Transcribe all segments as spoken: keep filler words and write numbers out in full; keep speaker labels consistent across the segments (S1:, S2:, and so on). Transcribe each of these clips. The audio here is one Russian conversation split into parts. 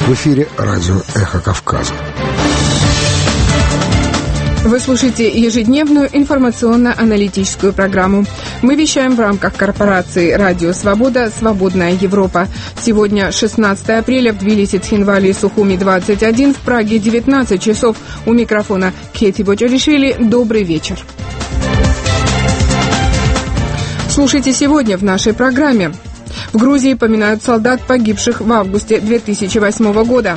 S1: В эфире радио «Эхо Кавказа».
S2: Вы слушаете ежедневную информационно-аналитическую программу. Мы вещаем в рамках корпорации «Радио Свобода. Свободная Европа». Сегодня шестнадцатое апреля, в Тбилиси, Сухуми двадцать один, в Праге девятнадцать часов. У микрофона Кети Боджоришвили. Добрый вечер. Слушайте сегодня в нашей программе. В Грузии поминают солдат, погибших в августе две тысячи восьмого года.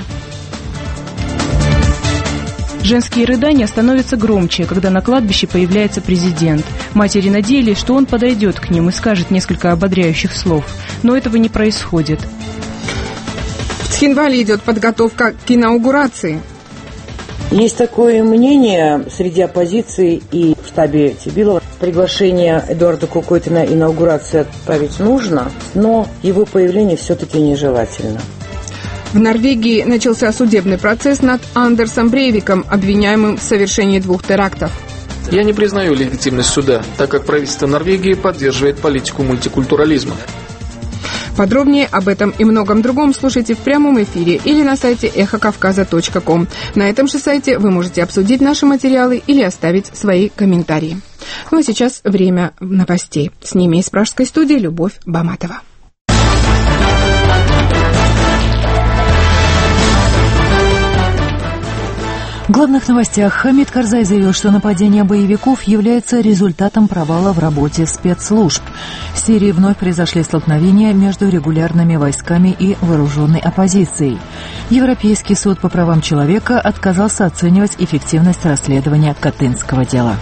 S3: Женские рыдания становятся громче, когда на кладбище появляется президент. Матери надеялись, что он подойдет к ним и скажет несколько ободряющих слов. Но этого не происходит.
S2: В Цхинвале идет подготовка к инаугурации.
S4: Есть такое мнение среди оппозиции и в штабе Тибилова. Приглашение Эдуарда Кукойты на инаугурацию отправить нужно, но его появление все-таки нежелательно.
S2: В Норвегии начался судебный процесс над Андерсом Брейвиком, обвиняемым в совершении двух терактов.
S5: Я не признаю легитимность суда, так как правительство Норвегии поддерживает политику мультикультурализма.
S2: Подробнее об этом и многом другом слушайте в прямом эфире или на сайте эхо кавказа точка ком. На этом же сайте вы можете обсудить наши материалы или оставить свои комментарии. Ну а сейчас время новостей. С ними из пражской студии Любовь Баматова.
S6: В главных новостях Хамид Карзай заявил, что нападение боевиков является результатом провала в работе спецслужб. В Сирии вновь произошли столкновения между регулярными войсками и вооруженной оппозицией. Европейский суд по правам человека отказался оценивать эффективность расследования Катынского дела.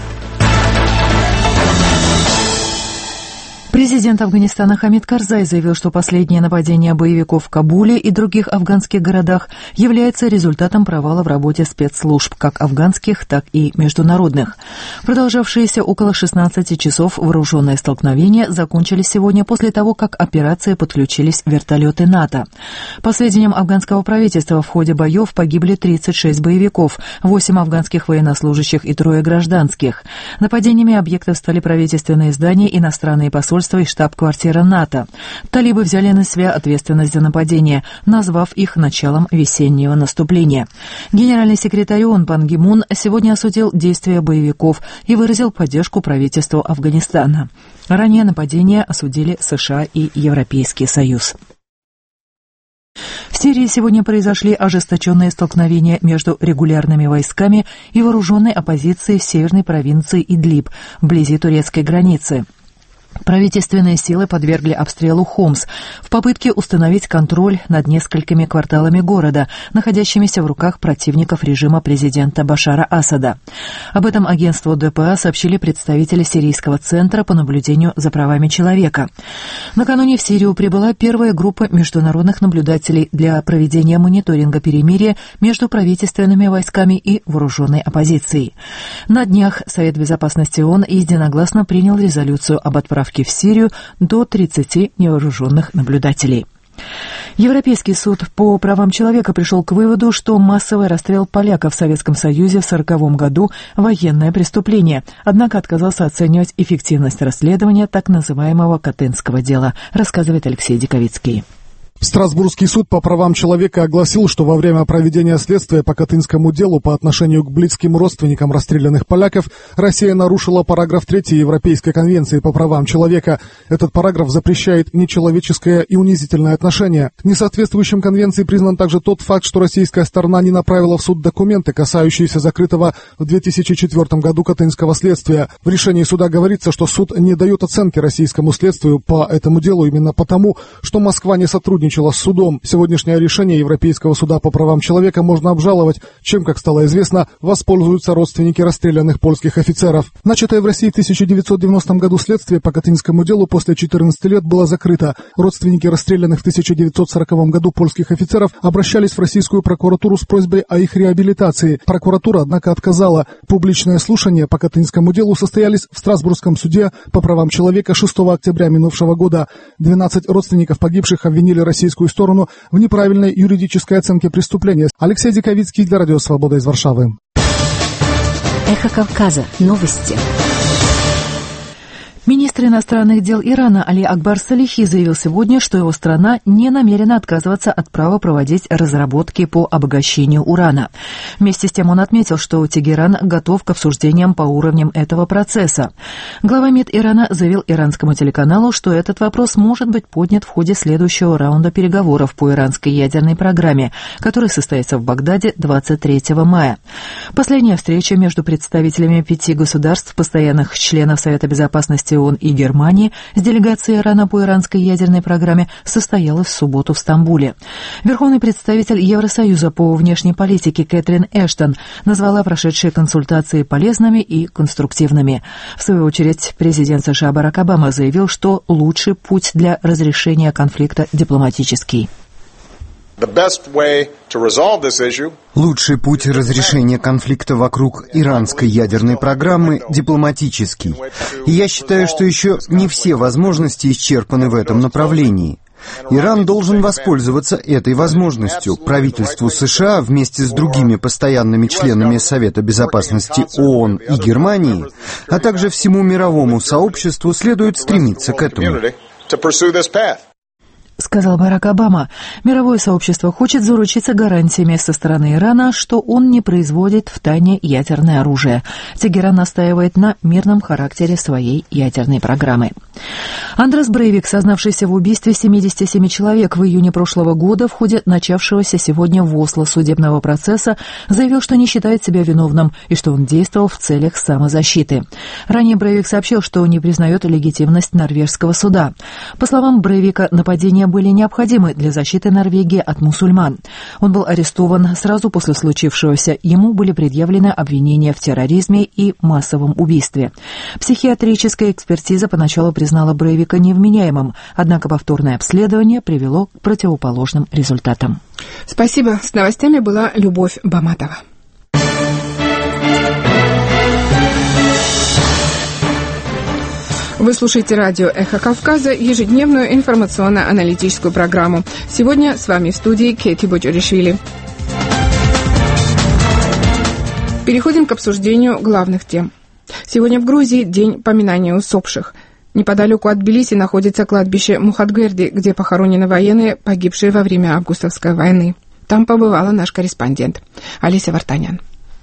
S6: Президент Афганистана Хамид Карзай заявил, что последнее нападение боевиков в Кабуле и других афганских городах является результатом провала в работе спецслужб, как афганских, так и международных. Продолжавшиеся около шестнадцати часов вооруженные столкновения закончились сегодня после того, как к операции подключились вертолеты НАТО. По сведениям афганского правительства, в ходе боев погибли тридцать шесть боевиков, восемь афганских военнослужащих и трое гражданских. Нападениями объектов стали правительственные здания, иностранные посольства и штаб-квартира НАТО. Талибы взяли на себя ответственность за нападение, назвав их началом весеннего наступления. Генеральный секретарь ООН Пан Ги Мун сегодня осудил действия боевиков и выразил поддержку правительству Афганистана. Ранее нападение осудили США и Европейский Союз. В Сирии сегодня произошли ожесточенные столкновения между регулярными войсками и вооруженной оппозицией в северной провинции Идлиб, вблизи турецкой границы. Правительственные силы подвергли обстрелу Хомс в попытке установить контроль над несколькими кварталами города, находящимися в руках противников режима президента Башара Асада. Об этом агентству ДПА сообщили представители Сирийского центра по наблюдению за правами человека. Накануне в Сирию прибыла первая группа международных наблюдателей для проведения мониторинга перемирия между правительственными войсками и вооруженной оппозицией. На днях Совет безопасности ООН единогласно принял резолюцию об отправке в Сирию до тридцати невооруженных наблюдателей. Европейский суд по правам человека пришел к выводу, что массовый расстрел поляков в Советском Союзе в сороковом году – военное преступление, однако отказался оценивать эффективность расследования так называемого Катынского дела, рассказывает Алексей Диковицкий.
S7: Страсбургский суд по правам человека огласил, что во время проведения следствия по Катынскому делу по отношению к близким родственникам расстрелянных поляков Россия нарушила параграф третий Европейской конвенции по правам человека. Этот параграф запрещает нечеловеческое и унизительное отношение. Несоответствующим конвенции признан также тот факт, что российская сторона не направила в суд документы, касающиеся закрытого в две тысячи четвёртом году Катынского следствия. В решении суда говорится, что суд не дает оценки российскому следствию по этому делу именно потому, что Москва не сотрудничает с судом. Сегодняшнее решение Европейского суда по правам человека можно обжаловать, чем, как стало известно, воспользуются родственники расстрелянных польских офицеров. Начатое в России в тысяча девятьсот девяностом году следствие по Катынскому делу после четырнадцати лет было закрыто. Родственники расстрелянных в тысяча девятьсот сороковом году польских офицеров обращались в российскую прокуратуру с просьбой о их реабилитации. Прокуратура, однако, отказала. Публичные слушания по Катынскому делу состоялись в Страсбургском суде по правам человека шестого октября минувшего года. двенадцать родственников погибших обвинили Россию российскую сторону в неправильной юридической оценке преступления. Алексей Диковицкий для Радио Свобода из Варшавы.
S8: Эхо Кавказа. Новости.
S6: Министр иностранных дел Ирана Али Акбар Салихи заявил сегодня, что его страна не намерена отказываться от права проводить разработки по обогащению урана. Вместе с тем он отметил, что Тегеран готов к обсуждениям по уровням этого процесса. Глава МИД Ирана заявил иранскому телеканалу, что этот вопрос может быть поднят в ходе следующего раунда переговоров по иранской ядерной программе, который состоится в Багдаде двадцать третьего мая. Последняя встреча между представителями пяти государств, постоянных членов Совета Безопасности ООН и Германии с делегацией Ирана по иранской ядерной программе состоялась в субботу в Стамбуле. Верховный представитель Евросоюза по внешней политике Кэтрин Эштон назвала прошедшие консультации полезными и конструктивными. В свою очередь, президент США Барак Обама заявил, что лучший путь для разрешения конфликта дипломатический.
S8: Лучший путь разрешения конфликта вокруг иранской ядерной программы дипломатический. И я считаю, что еще не все возможности исчерпаны в этом направлении. Иран должен воспользоваться этой возможностью. Правительству США вместе с другими постоянными членами Совета Безопасности ООН и Германии, а также всему мировому сообществу следует стремиться к этому.
S6: Сказал Барак Обама. Мировое сообщество хочет заручиться гарантиями со стороны Ирана, что он не производит втайне ядерное оружие. Тегеран настаивает на мирном характере своей ядерной программы. Андрес Брейвик, сознавшийся в убийстве семидесяти семи человек в июне прошлого года в ходе начавшегося сегодня в Осло судебного процесса, заявил, что не считает себя виновным и что он действовал в целях самозащиты. Ранее Брейвик сообщил, что не признает легитимность норвежского суда. По словам Брейвика, нападения были необходимы для защиты Норвегии от мусульман. Он был арестован сразу после случившегося. Ему были предъявлены обвинения в терроризме и массовом убийстве. Психиатрическая экспертиза поначалу признала Брейвика невменяемым, однако повторное обследование привело к противоположным результатам.
S2: Спасибо. С новостями была Любовь Баматова. Вы слушаете радио «Эхо Кавказа», ежедневную информационно-аналитическую программу. Сегодня с вами в студии Кэти Боджоришвили. Переходим к обсуждению главных тем. Сегодня в Грузии день поминания усопших. Неподалеку от Тбилиси находится кладбище Мухатгверди, где похоронены военные, погибшие во время августовской войны. Там побывала наш корреспондент Олеся Вартанян.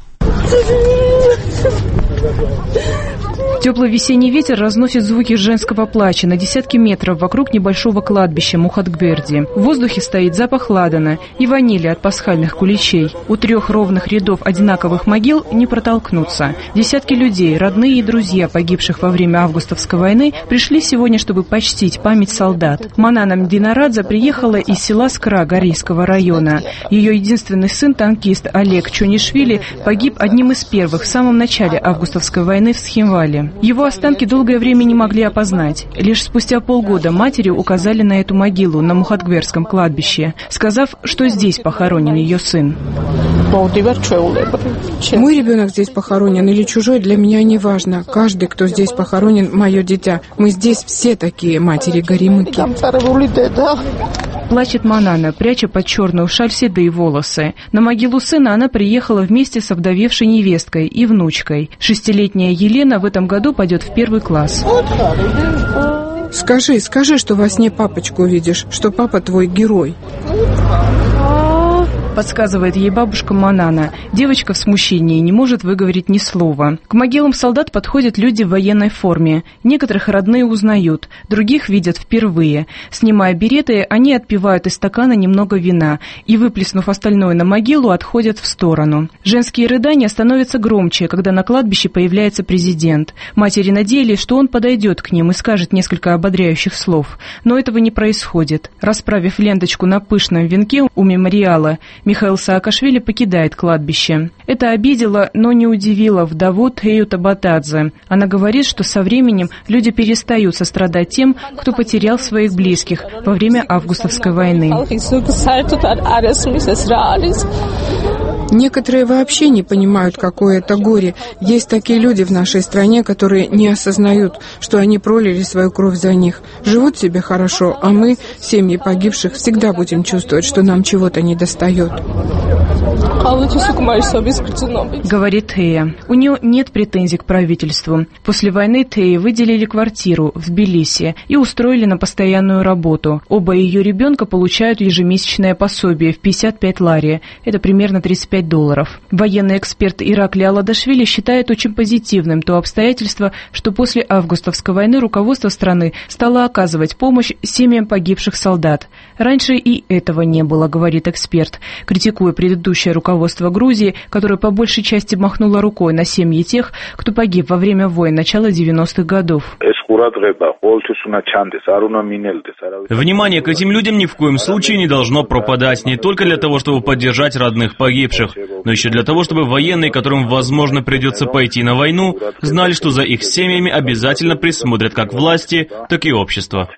S3: Теплый весенний ветер разносит звуки женского плача на десятки метров вокруг небольшого кладбища Мухатгверди. В воздухе стоит запах ладана и ванили от пасхальных куличей. У трех ровных рядов одинаковых могил не протолкнуться. Десятки людей, родные и друзья погибших во время августовской войны, пришли сегодня, чтобы почтить память солдат. Манана Мдинарадзе приехала из села Скра Горейского района. Ее единственный сын, танкист Олег Чонишвили, погиб одним из первых в самом начале августовской войны в Схимвале. Его останки долгое время не могли опознать. Лишь спустя полгода матери указали на эту могилу на Мухатгверском кладбище, сказав, что здесь похоронен ее сын.
S2: Мой ребенок здесь похоронен или чужой, для меня не важно. Каждый, кто здесь похоронен, мое дитя. Мы здесь все такие матери-горемыки.
S3: Плачет Манана, пряча под черную шаль седые волосы. На могилу сына она приехала вместе с овдовевшей невесткой и внучкой. Шестилетняя Елена в этом году пойдет в первый класс.
S2: Скажи, скажи, что во сне папочку видишь, что папа твой герой.
S3: Подсказывает ей бабушка Манана. Девочка в смущении не может выговорить ни слова. К могилам солдат подходят люди в военной форме. Некоторых родные узнают, других видят впервые. Снимая береты, они отпивают из стакана немного вина и, выплеснув остальное на могилу, отходят в сторону. Женские рыдания становятся громче, когда на кладбище появляется президент. Матери надеялись, что он подойдет к ним и скажет несколько ободряющих слов. Но этого не происходит. Расправив ленточку на пышном венке у мемориала, Михаил Саакашвили покидает кладбище. Это обидело, но не удивило вдову Тею Табатадзе. Она говорит, что со временем люди перестают сострадать тем, кто потерял своих близких во время августовской войны.
S2: Некоторые вообще не понимают, какое это горе. Есть такие люди в нашей стране, которые не осознают, что они пролили свою кровь за них. Живут себе хорошо, а мы, семьи погибших, всегда будем чувствовать, что нам чего-то недостает.
S3: Говорит Тея. У нее нет претензий к правительству. После войны Теи выделили квартиру в Тбилиси и устроили на постоянную работу. Оба ее ребенка получают ежемесячное пособие в пятьдесят пять лари. Это примерно тридцать пять долларов. Военный эксперт Иракли Аладашвили считает очень позитивным то обстоятельство, что после августовской войны руководство страны стало оказывать помощь семьям погибших солдат. Раньше и этого не было, говорит эксперт, критикуя предыдущее руководство Грузии, которое по большей части махнуло рукой на семьи тех, кто погиб во время войн начала девяностых годов.
S9: Внимание к этим людям ни в коем случае не должно пропадать не только для того, чтобы поддержать родных погибших, но еще для того, чтобы военные, которым, возможно, придется пойти на войну, знали, что за их семьями обязательно присмотрят как власти, так и общество.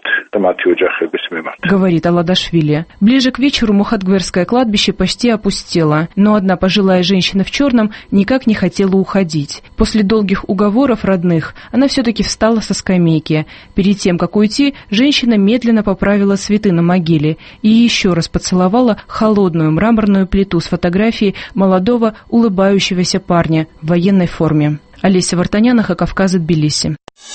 S3: Говорит Аладашвили. Ближе к вечеру Мухатгверское кладбище почти опустело, но одна пожилая женщина в черном никак не хотела уходить. После долгих уговоров родных она все-таки встала со скамейки. Перед тем, как уйти, женщина медленно поправила цветы на могиле и еще раз поцеловала холодную мраморную плиту с фотографией молодого улыбающегося парня в военной форме. Олеся Вартаняна, Кавказ, Тбилиси.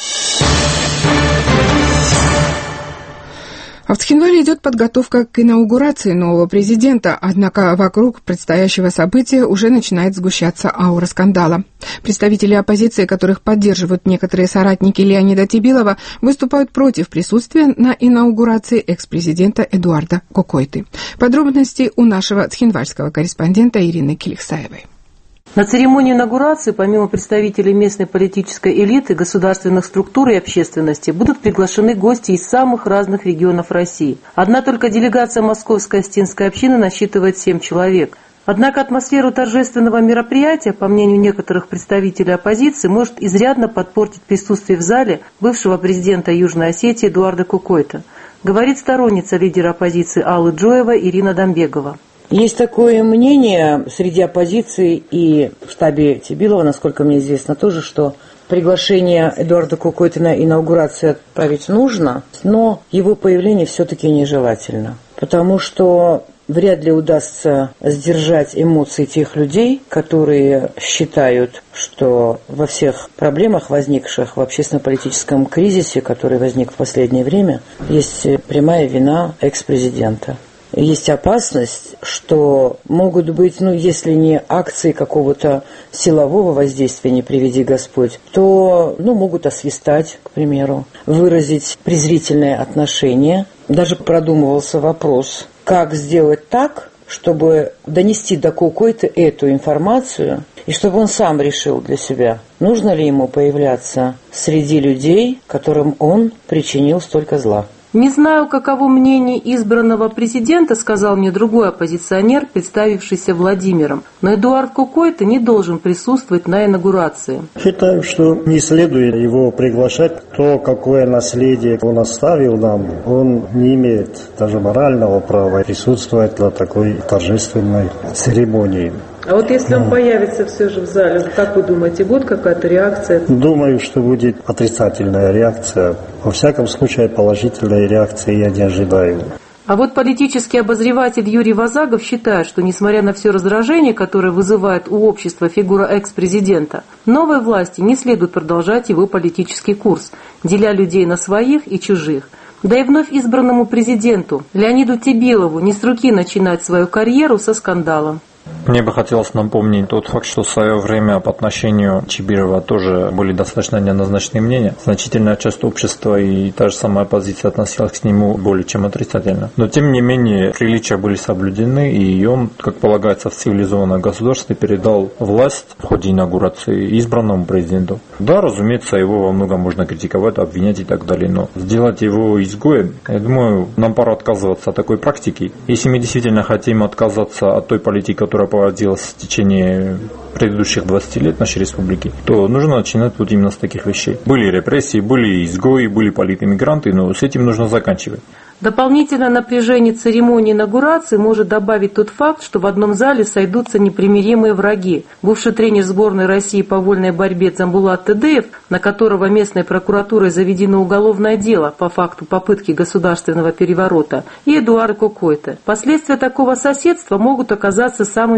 S2: А в Цхинвале идет подготовка к инаугурации нового президента, однако вокруг предстоящего события уже начинает сгущаться аура скандала. Представители оппозиции, которых поддерживают некоторые соратники Леонида Тебилова, выступают против присутствия на инаугурации экс-президента Эдуарда Кокойты. Подробности у нашего цхинвальского корреспондента Ирины Киликсаевой.
S10: На церемонии инаугурации, помимо представителей местной политической элиты, государственных структур и общественности, будут приглашены гости из самых разных регионов России. Одна только делегация Московской Остинской общины насчитывает семь человек. Однако атмосферу торжественного мероприятия, по мнению некоторых представителей оппозиции, может изрядно подпортить присутствие в зале бывшего президента Южной Осетии Эдуарда Кокойты, говорит сторонница лидера оппозиции Аллы Джоева Ирина Дамбегова.
S4: Есть такое мнение среди оппозиции и в штабе Тебилова, насколько мне известно, тоже, что приглашение Эдуарда Кокойты на инаугурацию отправить нужно, но его появление все-таки нежелательно, потому что вряд ли удастся сдержать эмоции тех людей, которые считают, что во всех проблемах, возникших в общественно-политическом кризисе, который возник в последнее время, есть прямая вина экс-президента. Есть опасность, что могут быть, ну, если не акции какого-то силового воздействия, не приведи Господь, то, ну, могут освистать, к примеру, выразить презрительное отношение. Даже продумывался вопрос, как сделать так, чтобы донести до Кокойты эту информацию, и чтобы он сам решил для себя, нужно ли ему появляться среди людей, которым он причинил столько зла.
S10: «Не знаю, каково мнение избранного президента», сказал мне другой оппозиционер, представившийся Владимиром, но Эдуард Кокойта не должен присутствовать на инаугурации.
S11: Считаю, что не следует его приглашать. То, какое наследие он оставил нам, он не имеет даже морального права присутствовать на такой торжественной церемонии.
S10: А вот если он появится все же в зале, как вы думаете, будет какая-то реакция?
S11: Думаю, что будет отрицательная реакция. Во всяком случае, положительной реакции я не ожидаю.
S10: А вот политический обозреватель Юрий Вазагов считает, что несмотря на все раздражение, которое вызывает у общества фигура экс-президента, новой власти не следует продолжать его политический курс, деля людей на своих и чужих. Да и вновь избранному президенту Леониду Тебилову не с руки начинать свою карьеру со скандалом.
S12: Мне бы хотелось напомнить тот факт, что в свое время по отношению Чибирова тоже были достаточно неоднозначные мнения. Значительная часть общества и та же самая оппозиция относилась к нему более чем отрицательно. Но тем не менее приличия были соблюдены, и он, как полагается в цивилизованном государстве, передал власть в ходе инаугурации избранному президенту. Да, разумеется, его во многом можно критиковать, обвинять и так далее, но сделать его изгоем, я думаю, нам пора отказываться от такой практики. Если мы действительно хотим отказаться от той политики, которая проводилась в течение предыдущих двадцати лет нашей республики, то нужно начинать вот именно с таких вещей. Были репрессии, были изгои, были политэмигранты, но с этим нужно заканчивать.
S10: Дополнительное напряжение церемонии инаугурации может добавить тот факт, что в одном зале сойдутся непримиримые враги. Бывший тренер сборной России по вольной борьбе Дзамбулат Тедеев, на которого местной прокуратурой заведено уголовное дело по факту попытки государственного переворота, и Эдуард Кокойта. Последствия такого соседства могут оказаться самыми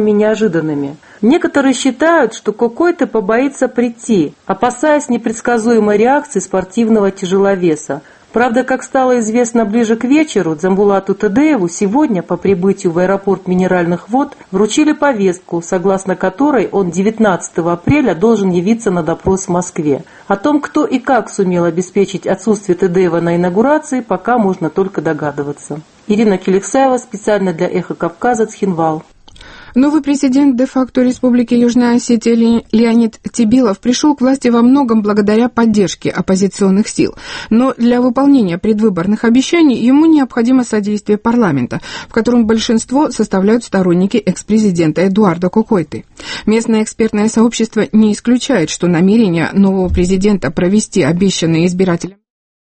S10: самыми неожиданными. Некоторые считают, что Кокойте побоится прийти, опасаясь непредсказуемой реакции спортивного тяжеловеса. Правда, как стало известно ближе к вечеру, Дзамбулату Тадееву сегодня по прибытию в аэропорт Минеральных вод вручили повестку, согласно которой он девятнадцатого апреля должен явиться на допрос в Москве. О том, кто и как сумел обеспечить отсутствие Тадеева на инаугурации, пока можно только догадываться. Ирина Келексаева, специально для «Эхо Кавказа», Цхинвал.
S2: Новый президент де-факто Республики Южная Осетия Леонид Тебилов пришел к власти во многом благодаря поддержке оппозиционных сил. Но для выполнения предвыборных обещаний ему необходимо содействие парламента, в котором большинство составляют сторонники экс-президента Эдуарда Кокойты. Местное экспертное сообщество не исключает, что намерения нового президента провести обещанные избирателям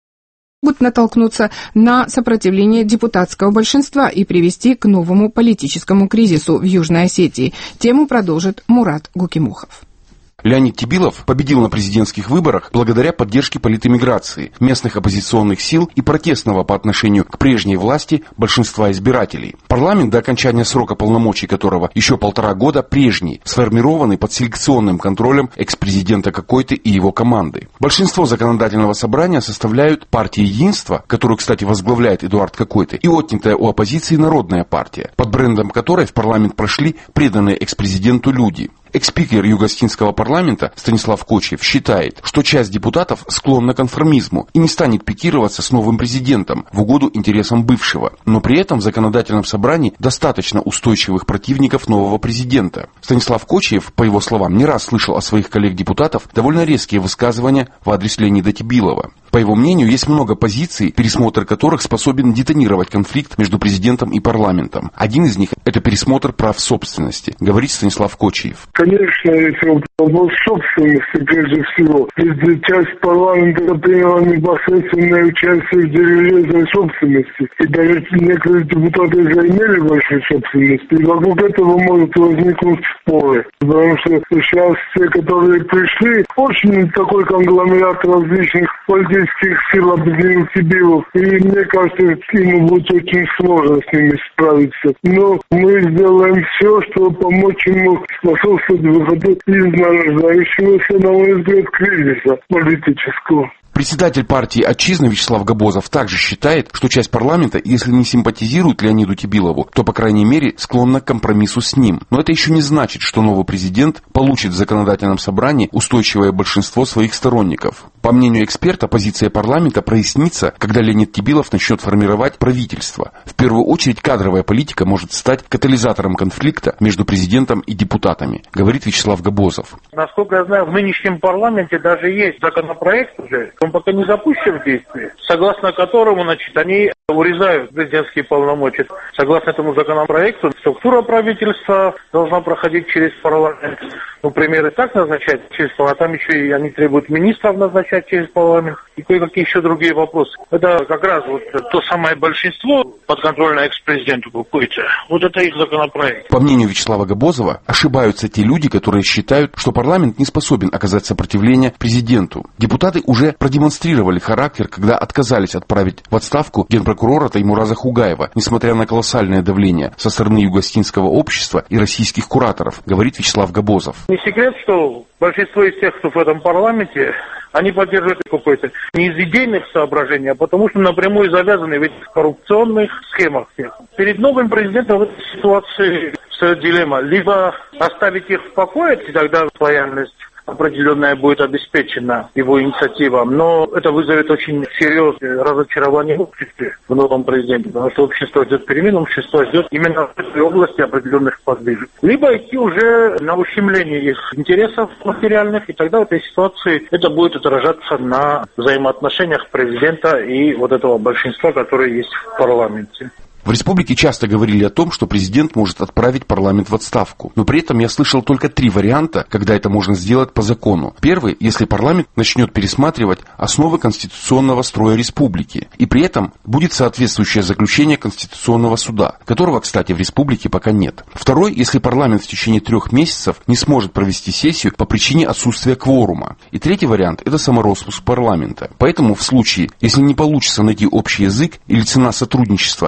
S2: могут натолкнуться на сопротивление депутатского большинства и привести к новому политическому кризису в Южной Осетии. Тему продолжит Мурат Гукимухов.
S13: Леонид Тебилов победил на президентских выборах благодаря поддержке политэмиграции, местных оппозиционных сил и протестного по отношению к прежней власти большинства избирателей. Парламент, до окончания срока полномочий которого еще полтора года, прежний, сформированный под селекционным контролем экс-президента Кокойты и его команды. Большинство законодательного собрания составляют партия Единства, которую, кстати, возглавляет Эдуард Кокойты, и отнятая у оппозиции Народная партия, под брендом которой в парламент прошли преданные экс-президенту люди. Экс-спикер Юго-Осетинского парламента Станислав Кочиев считает, что часть депутатов склонна к конформизму и не станет пикироваться с новым президентом в угоду интересам бывшего. Но при этом в законодательном собрании достаточно устойчивых противников нового президента. Станислав Кочиев, по его словам, не раз слышал от своих коллег-депутатов довольно резкие высказывания в адрес Леонида Тебилова. По его мнению, есть много позиций, пересмотр которых способен детонировать конфликт между президентом и парламентом. Один из них – это пересмотр прав собственности, говорит Станислав Кочиев.
S14: Конечно, это вопрос собственности, прежде всего. Если часть парламента приняла непосредственное участие в дележе собственности, и даже некоторые депутаты заимели большую собственность, и вокруг этого могут возникнуть споры. Потому что сейчас те, которые пришли, очень такой конгломерат различных политических сил объединил Тебилов, и мне кажется, ему будет очень сложно с ними справиться. Но мы сделаем все, чтобы помочь ему способствовать выходу из нарождающегося, на мой взгляд, кризиса политического.
S13: Председатель партии «Отчизна» Вячеслав Габозов также считает, что часть парламента, если не симпатизирует Леониду Тебилову, то, по крайней мере, склонна к компромиссу с ним. Но это еще не значит, что новый президент получит в законодательном собрании устойчивое большинство своих сторонников. По мнению эксперта, позиция парламента прояснится, когда Леонид Тебилов начнет формировать правительство. В первую очередь, кадровая политика может стать катализатором конфликта между президентом и депутатами, говорит Вячеслав Габозов.
S15: Насколько я знаю, в нынешнем парламенте даже есть законопроект уже, он пока не запущен в действие, согласно которому, значит, они урезают президентские полномочия. Согласно этому законопроекту, структура правительства должна проходить через парламент. Ну, премьеры так назначать через парламент, а там еще и они требуют министров назначать через парламент и кое-какие еще другие вопросы. Это как раз вот то самое большинство подконтрольное экс-президенту какой-то. Вот это их законопроект.
S13: По мнению Вячеслава Габозова, ошибаются те люди, которые считают, что парламент не способен оказать сопротивление президенту. Депутаты уже продемонстрировали характер, когда отказались отправить в отставку генпрокурора Таймураза Хугаева, несмотря на колоссальное давление со стороны юго-осетинского общества и российских кураторов, говорит Вячеслав Габозов.
S15: Не секрет, что большинство из тех, кто в этом парламенте, они поддерживают какой-то не из идейных соображений, а потому что напрямую завязаны в этих коррупционных схемах всех. Перед новым президентом в этой ситуации стоит дилемма. Либо оставить их в покое, и тогда лояльность определенная будет обеспечена его инициативам, но это вызовет очень серьезное разочарование в обществе в новом президенте, потому что общество ждет перемен, общество ждет именно в этой области определенных подвижек. Либо идти уже на ущемление их интересов материальных, и тогда в этой ситуации это будет отражаться на взаимоотношениях президента и вот этого большинства, которое есть в парламенте.
S13: В республике часто говорили о том, что президент может отправить парламент в отставку. Но при этом я слышал только три варианта, когда это можно сделать по закону. Первый, если парламент начнет пересматривать основы конституционного строя республики. И при этом будет соответствующее заключение Конституционного суда, которого, кстати, в республике пока нет. Второй, если парламент в течение трех месяцев не сможет провести сессию по причине отсутствия кворума. И третий вариант – это самороспуск парламента. Поэтому в случае, если не получится найти общий язык или цена сотрудничества окажется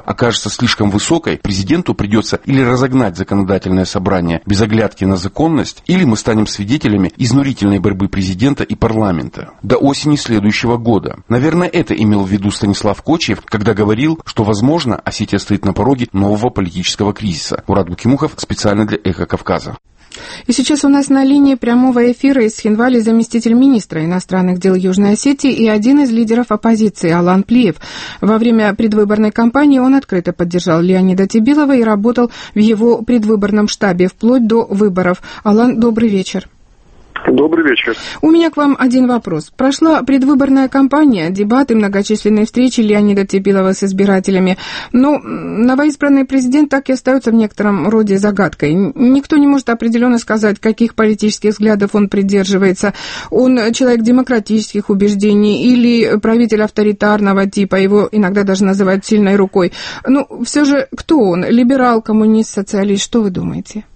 S13: окажется слишком высокой, президенту придется или разогнать законодательное собрание без оглядки на законность, или мы станем свидетелями изнурительной борьбы президента и парламента до осени следующего года. Наверное, это имел в виду Станислав Кочиев, когда говорил, что, возможно, Осетия стоит на пороге нового политического кризиса. Мурат Букимухов, специально для «Эхо Кавказа».
S2: И сейчас у нас на линии прямого эфира из Цхинвали заместитель министра иностранных дел Южной Осетии и один из лидеров оппозиции Алан Плиев. Во время предвыборной кампании он открыто поддержал Леонида Тебилова и работал в его предвыборном штабе вплоть до выборов. Алан, добрый вечер.
S16: Добрый вечер.
S2: У меня к вам один вопрос. Прошла предвыборная кампания, дебаты, многочисленные встречи Леонида Тебилова с избирателями. Но новоизбранный президент так и остается в некотором роде загадкой. Никто не может определенно сказать, каких политических взглядов он придерживается. Он человек демократических убеждений или правитель авторитарного типа, его иногда даже называют сильной рукой. Ну, все же, кто он? Либерал, коммунист, социалист? Что вы думаете?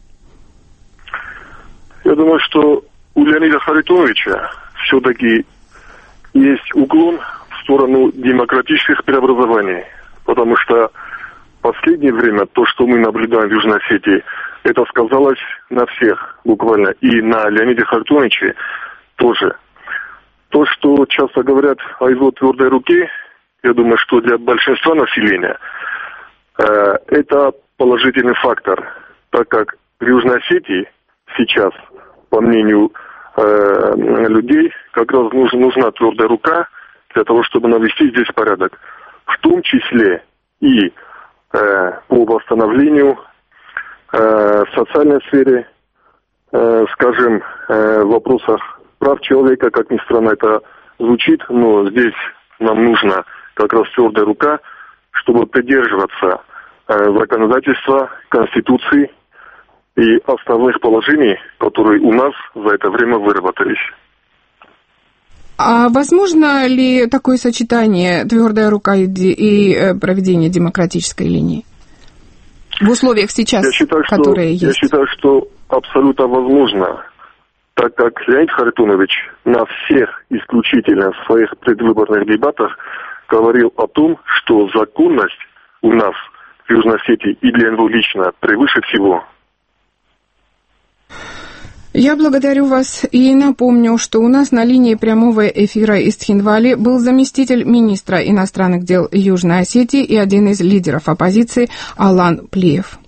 S16: Я думаю, что у Леонида Харитоновича все-таки есть уклон в сторону демократических преобразований, потому что в последнее время то, что мы наблюдаем в Южной Осетии, это сказалось на всех буквально, и на Леониде Харитоновиче тоже. То, что часто говорят о его твердой руке, я думаю, что для большинства населения э, это положительный фактор, так как в Южной Осетии сейчас, по мнению людей, как раз нужна, нужна твердая рука для того, чтобы навести здесь порядок. В том числе и э, по восстановлению э, в социальной сфере, э, скажем, э, в вопросах прав человека, как ни странно это звучит, но здесь нам нужна как раз твердая рука, чтобы придерживаться э, законодательства, Конституции и основных положений, которые у нас за это время выработались.
S2: А возможно ли такое сочетание твердая рука и, и проведение демократической линии в условиях сейчас,
S16: я считаю,
S2: которые
S16: что,
S2: есть?
S16: Я считаю, что абсолютно возможно, так как Леонид Харитонович на всех исключительно своих предвыборных дебатах говорил о том, что законность у нас в Южной Осетии и для него лично превыше всего.
S2: Я благодарю вас и напомню, что у нас на линии прямого эфира из Цхинвали был заместитель министра иностранных дел Южной Осетии и один из лидеров оппозиции Алан Плиев.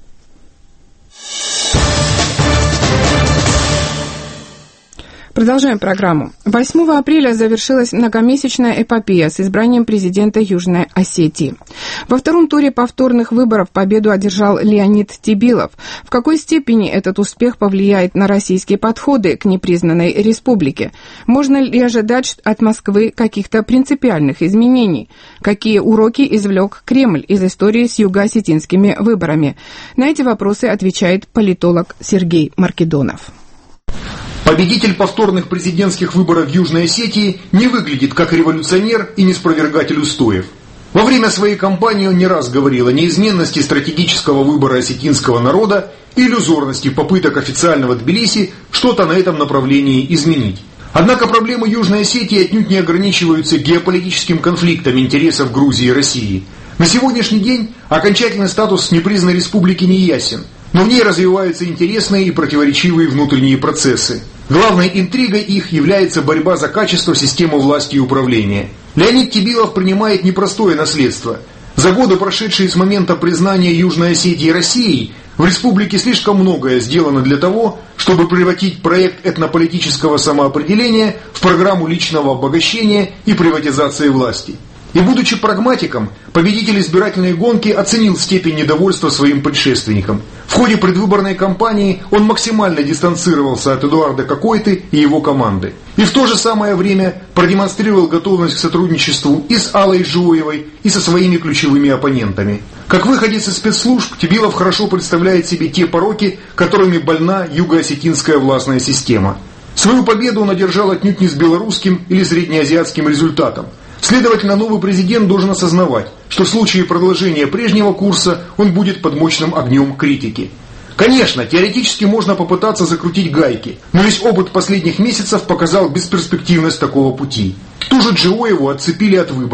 S2: Продолжаем программу. восьмого апреля завершилась многомесячная эпопея с избранием президента Южной Осетии. Во втором туре повторных выборов победу одержал Леонид Тебилов. В какой степени этот успех повлияет на российские подходы к непризнанной республике? Можно ли ожидать от Москвы каких-то принципиальных изменений? Какие уроки извлек Кремль из истории с юго-осетинскими выборами? На эти вопросы отвечает политолог Сергей Маркедонов.
S17: Победитель повторных президентских выборов в Южной Осетии не выглядит как революционер и неспровергатель устоев. Во время своей кампании он не раз говорил о неизменности стратегического выбора осетинского народа и иллюзорности попыток официального Тбилиси что-то на этом направлении изменить. Однако проблемы Южной Осетии отнюдь не ограничиваются геополитическим конфликтом интересов Грузии и России. На сегодняшний день окончательный статус непризнанной республики не ясен, но в ней развиваются интересные и противоречивые внутренние процессы. Главной интригой их является борьба за качество системы власти и управления. Леонид Тебилов принимает непростое наследство. За годы, прошедшие с момента признания Южной Осетии Россией, в республике слишком многое сделано для того, чтобы превратить проект этнополитического самоопределения в программу личного обогащения и приватизации власти. И будучи прагматиком, победитель избирательной гонки оценил степень недовольства своим предшественником. В ходе предвыборной кампании он максимально дистанцировался от Эдуарда Кокойты и его команды. И в то же самое время продемонстрировал готовность к сотрудничеству и с Аллой Жуевой, и со своими ключевыми оппонентами. Как выходец из спецслужб, Тебилов хорошо представляет себе те пороки, которыми больна юго-осетинская властная система. Свою победу он одержал отнюдь не с белорусским или среднеазиатским результатом. Следовательно, новый президент должен осознавать, что в случае продолжения прежнего курса он будет под мощным огнем критики. Конечно, теоретически можно попытаться закрутить гайки, но весь опыт последних месяцев показал бесперспективность такого пути. Ту же Джиоеву отцепили от выборов.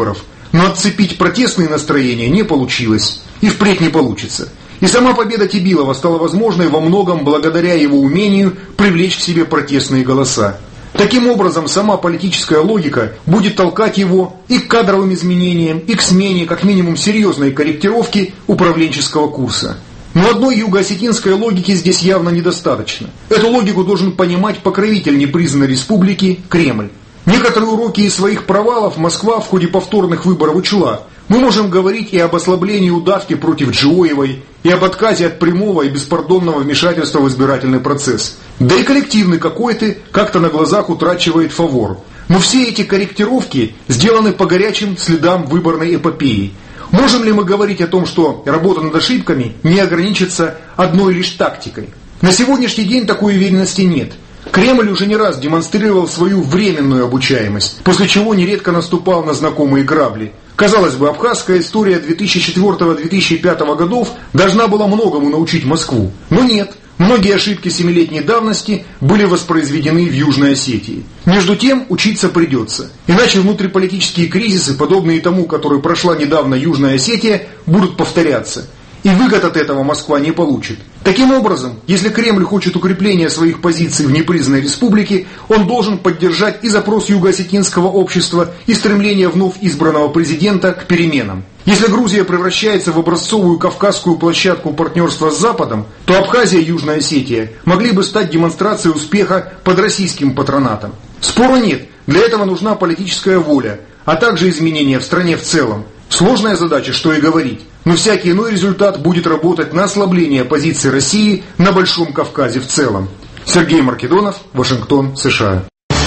S17: Но отцепить протестные настроения не получилось. И впредь не получится. И сама победа Тебилова стала возможной во многом благодаря его умению привлечь к себе протестные голоса. Таким образом, сама политическая логика будет толкать его и к кадровым изменениям, и к смене, как минимум, серьезной корректировки управленческого курса. Но одной юго-осетинской логики здесь явно недостаточно. Эту логику должен понимать покровитель непризнанной республики Кремль. Некоторые уроки из своих провалов Москва в ходе повторных выборов учла. Мы можем говорить и об ослаблении удавки против Джоевой, и об отказе от прямого и беспардонного вмешательства в избирательный процесс. Да и коллективный какой-то как-то на глазах утрачивает фавор. Но все эти корректировки сделаны по горячим следам выборной эпопеи. Можем ли мы говорить о том, что работа над ошибками не ограничится одной лишь тактикой? На сегодняшний день такой уверенности нет. Кремль уже не раз демонстрировал свою временную обучаемость, после чего нередко наступал на знакомые грабли. Казалось бы, абхазская история две тысячи четвёртого — две тысячи пятого годов должна была многому научить Москву. Но нет, многие ошибки семилетней давности были воспроизведены в Южной Осетии. Между тем, учиться придется. Иначе внутриполитические кризисы, подобные тому, который прошла недавно Южная Осетия, будут повторяться. И выгод от этого Москва не получит. Таким образом, если Кремль хочет укрепления своих позиций в непризнанной республике, он должен поддержать и запрос юго-осетинского общества, и стремление вновь избранного президента к переменам. Если Грузия превращается в образцовую кавказскую площадку партнерства с Западом, то Абхазия и Южная Осетия могли бы стать демонстрацией успеха под российским патронатом. Спора нет, для этого нужна политическая воля, а также изменения в стране в целом. Сложная задача, что и говорить, но всякий иной результат будет работать на ослабление позиции России на Большом Кавказе в целом. Сергей Маркедонов, Вашингтон, США.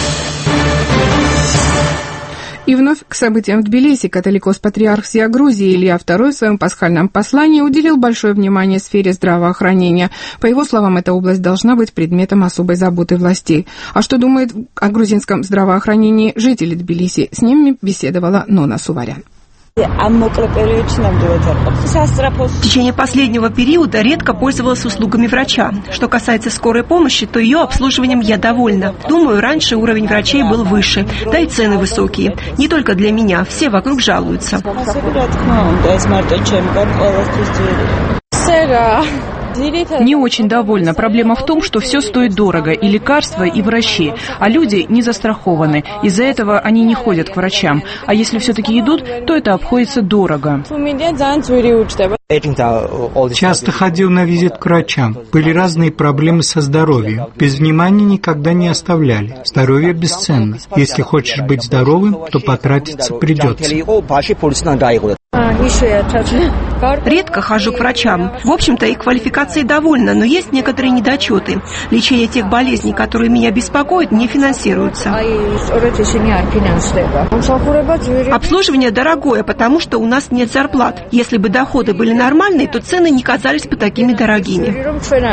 S2: И вновь к событиям в Тбилиси. Католикос-патриарх всея Грузии Илья второй в своем пасхальном послании уделил большое внимание сфере здравоохранения. По его словам, эта область должна быть предметом особой заботы властей. А что думает о грузинском здравоохранении жители Тбилиси? С ними беседовала Нона Суварян.
S18: В течение последнего периода редко пользовалась услугами врача. Что касается скорой помощи, то ее обслуживанием я довольна. Думаю, раньше уровень врачей был выше, да и цены высокие. Не только для меня, все вокруг жалуются.
S3: Не очень довольна. Проблема в том, что все стоит дорого, и лекарства, и врачи, а люди не застрахованы. Из-за этого они не ходят к врачам. А если все-таки идут, то это обходится дорого.
S19: Часто ходил на визит к врачам. Были разные проблемы со здоровьем. Без внимания никогда не оставляли. Здоровье бесценно. Если хочешь быть здоровым, то потратиться придется.
S18: Редко хожу к врачам. В общем-то, их квалификацией довольна, но есть некоторые недочеты. Лечение тех болезней, которые меня беспокоят, не финансируется. Обслуживание дорогое, потому что у нас нет зарплат. Если бы доходы были нормальные, то цены не казались бы такими дорогими.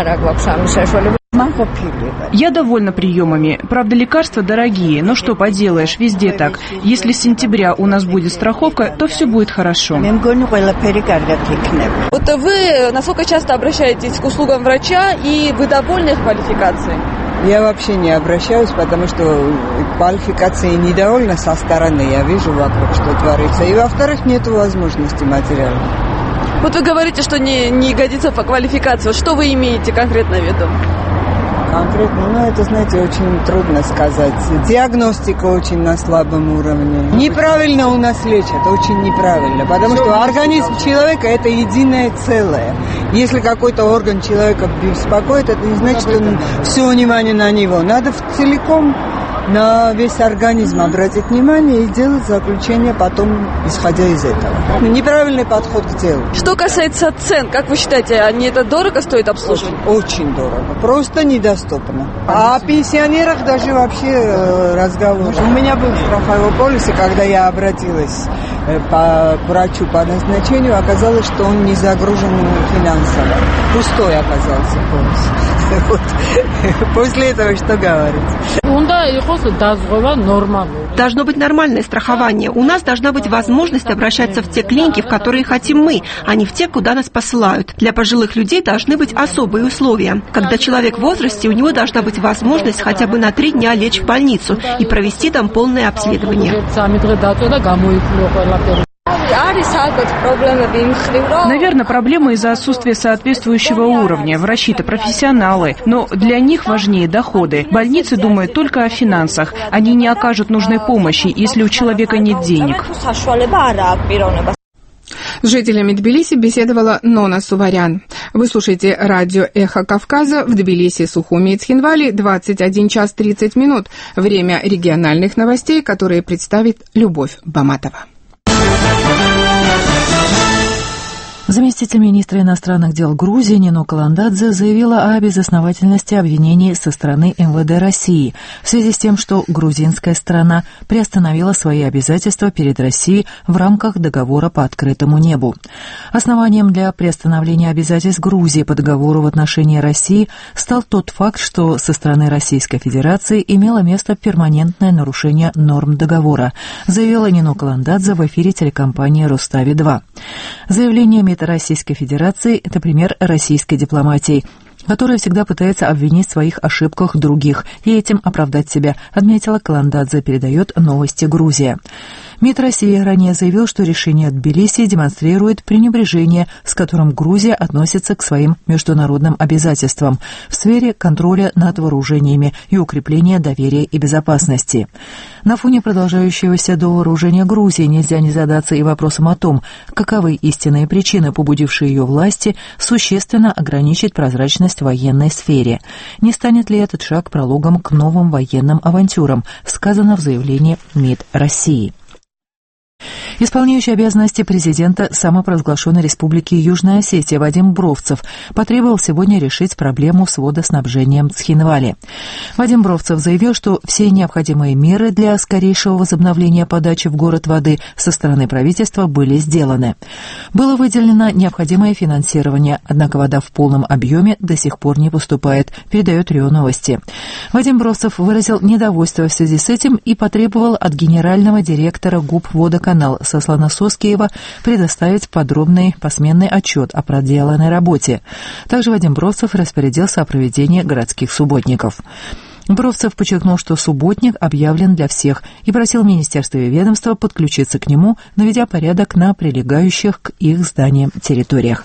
S3: Я довольна приемами. Правда, лекарства дорогие, но что поделаешь, везде так. Если с сентября у нас будет страховка, то все будет хорошо.
S20: Вот вы насколько часто обращаетесь к услугам врача, и вы довольны их квалификацией?
S21: Я вообще не обращаюсь, потому что квалификации недовольна со стороны. Я вижу вокруг, что творится. И, во-вторых, нет возможности материальной.
S20: Вот вы говорите, что не, не годится по квалификации. Что вы имеете конкретно в виду?
S21: Конкретно, ну, это, знаете, очень трудно сказать. Диагностика очень на слабом уровне. Неправильно у нас лечат, очень неправильно. Потому что организм человека – это единое целое. Если какой-то орган человека беспокоит, это не значит, что все внимание на него. Надо целиком на весь организм обратить внимание и делать заключение потом, исходя из этого. Неправильный подход к делу.
S20: Что касается цен, как вы считаете, они это дорого стоит обслуживать?
S21: Очень дорого. Просто недоступно. А о пенсионерах даже вообще разговор. У меня был страховой полис, и когда я обратилась по врачу по назначению, оказалось, что он не загружен финансово. Пустой оказался полис. Вот. После этого что говорить?
S18: Должно быть нормальное страхование. У нас должна быть возможность обращаться в те клиники, в которые хотим мы, а не в те, куда нас посылают. Для пожилых людей должны быть особые условия. Когда человек в возрасте, у него должна быть возможность хотя бы на три дня лечь в больницу и провести там полное обследование.
S3: Наверное, проблема из-за отсутствия соответствующего уровня. Врачи-то профессионалы, но для них важнее доходы. Больницы думают только о финансах. Они не окажут нужной помощи, если у человека нет денег.
S2: С жителями Тбилиси беседовала Нона Суварян. Вы слушаете радио «Эхо Кавказа» в Тбилиси, Сухуми и Цхинвали, двадцать один час тридцать минут. Время региональных новостей, которые представит Любовь Баматова.
S6: Заместитель министра иностранных дел Грузии Нино Каландадзе заявила о безосновательности обвинений со стороны эм вэ дэ России в связи с тем, что грузинская сторона приостановила свои обязательства перед Россией в рамках договора по открытому небу. Основанием для приостановления обязательств Грузии по договору в отношении России стал тот факт, что со стороны Российской Федерации имело место перманентное нарушение норм договора, заявила Нино Каландадзе в эфире телекомпании «Рустави-два». Заявление МИД Российской Федерации – это пример российской дипломатии, которая всегда пытается обвинить в своих ошибках других и этим оправдать себя, отметила Каландадзе, передает новости Грузия. МИД России ранее заявил, что решение Тбилиси демонстрирует пренебрежение, с которым Грузия относится к своим международным обязательствам в сфере контроля над вооружениями и укрепления доверия и безопасности. На фоне продолжающегося довооружения Грузии нельзя не задаться и вопросом о том, каковы истинные причины, побудившие ее власти существенно ограничить прозрачность в военной сфере. Не станет ли этот шаг прологом к новым военным авантюрам, сказано в заявлении МИД России. Исполняющий обязанности президента самопровозглашенной республики Южная Осетия Вадим Бровцев потребовал сегодня решить проблему с водоснабжением Цхинвали. Вадим Бровцев заявил, что все необходимые меры для скорейшего возобновления подачи в город воды со стороны правительства были сделаны. Было выделено необходимое финансирование, однако вода в полном объеме до сих пор не поступает, передает РИО Новости. Вадим Бровцев выразил недовольство в связи с этим и потребовал от генерального директора ГУП «Водоканал» Сослана Соскиева предоставить подробный посменный отчет о проделанной работе. Также Вадим Бровцев распорядился о проведении городских субботников. Бровцев подчеркнул, что субботник объявлен для всех и просил министерство и ведомства подключиться к нему, наведя порядок на прилегающих к их зданиям территориях.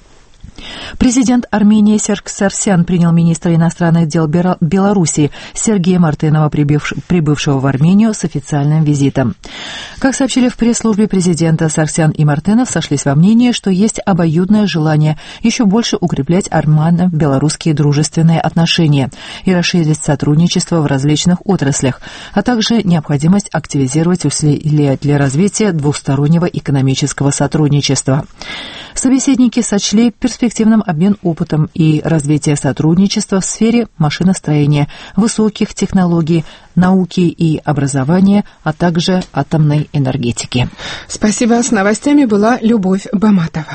S6: Президент Армении Серж Сарсян принял министра иностранных дел Белоруссии Сергея Мартынова, прибывшего в Армению с официальным визитом. Как сообщили в пресс-службе президента, Сарсян и Мартынов сошлись во мнении, что есть обоюдное желание еще больше укреплять армяно-белорусские дружественные отношения и расширить сотрудничество в различных отраслях, а также необходимость активизировать усилия для развития двустороннего экономического сотрудничества. Собеседники сочли перспективным обмен опытом и развитие сотрудничества в сфере машиностроения, высоких технологий, науки и образования, а также атомной энергетики.
S2: Спасибо. С новостями была Любовь Баматова.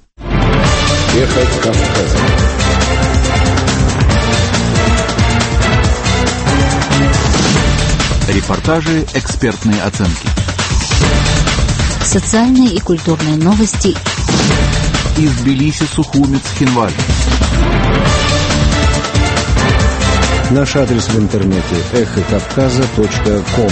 S1: Эхо Кавказа. Репортажи, экспертные оценки.
S22: Социальные и культурные новости
S1: из Тбилиси, Сухуми, Цхинвали.
S23: Наш адрес в интернете эхо кавказа точка ком.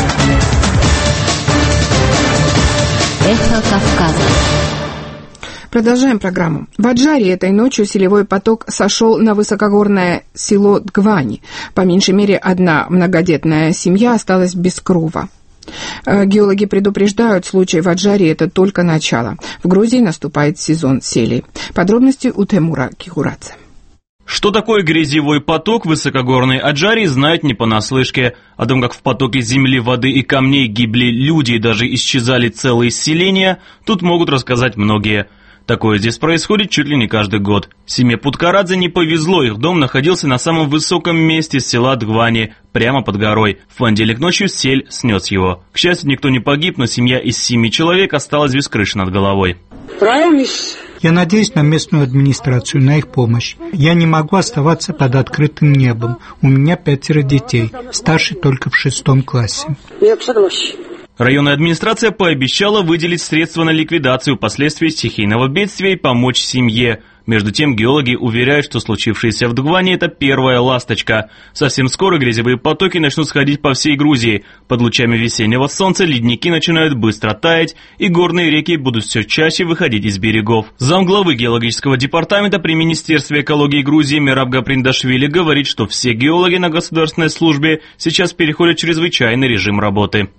S22: Эхо Кавказа.
S2: Продолжаем программу. В Аджаре этой ночью селевой поток сошел на высокогорное село Дгвани. По меньшей мере, одна многодетная семья осталась без крова. Геологи предупреждают, случай в Аджаре – это только начало. В Грузии наступает сезон селей. Подробности у Темура Кихурадзе.
S9: Что такое грязевой поток в высокогорной Аджаре, знают не понаслышке. О том, как в потоке земли, воды и камней гибли люди и даже исчезали целые селения, тут могут рассказать многие. Такое здесь происходит чуть ли не каждый год. Семье Путкарадзе не повезло, их дом находился на самом высоком месте села Дгвани, прямо под горой. В понедельник ночью сель снес его. К счастью, никто не погиб, но семья из семи человек осталась без крыши над головой.
S19: Я надеюсь на местную администрацию, на их помощь. Я не могу оставаться под открытым небом. У меня пятеро детей, старший только в шестом классе.
S9: Районная администрация пообещала выделить средства на ликвидацию последствий стихийного бедствия и помочь семье. Между тем, геологи уверяют, что случившееся в Дгване – это первая ласточка. Совсем скоро грязевые потоки начнут сходить по всей Грузии. Под лучами весеннего солнца ледники начинают быстро таять, и горные реки будут все чаще выходить из берегов. Замглавы геологического департамента при Министерстве экологии Грузии Мераб Гаприндашвили говорит, что все геологи на государственной службе сейчас переходят в чрезвычайный режим работы.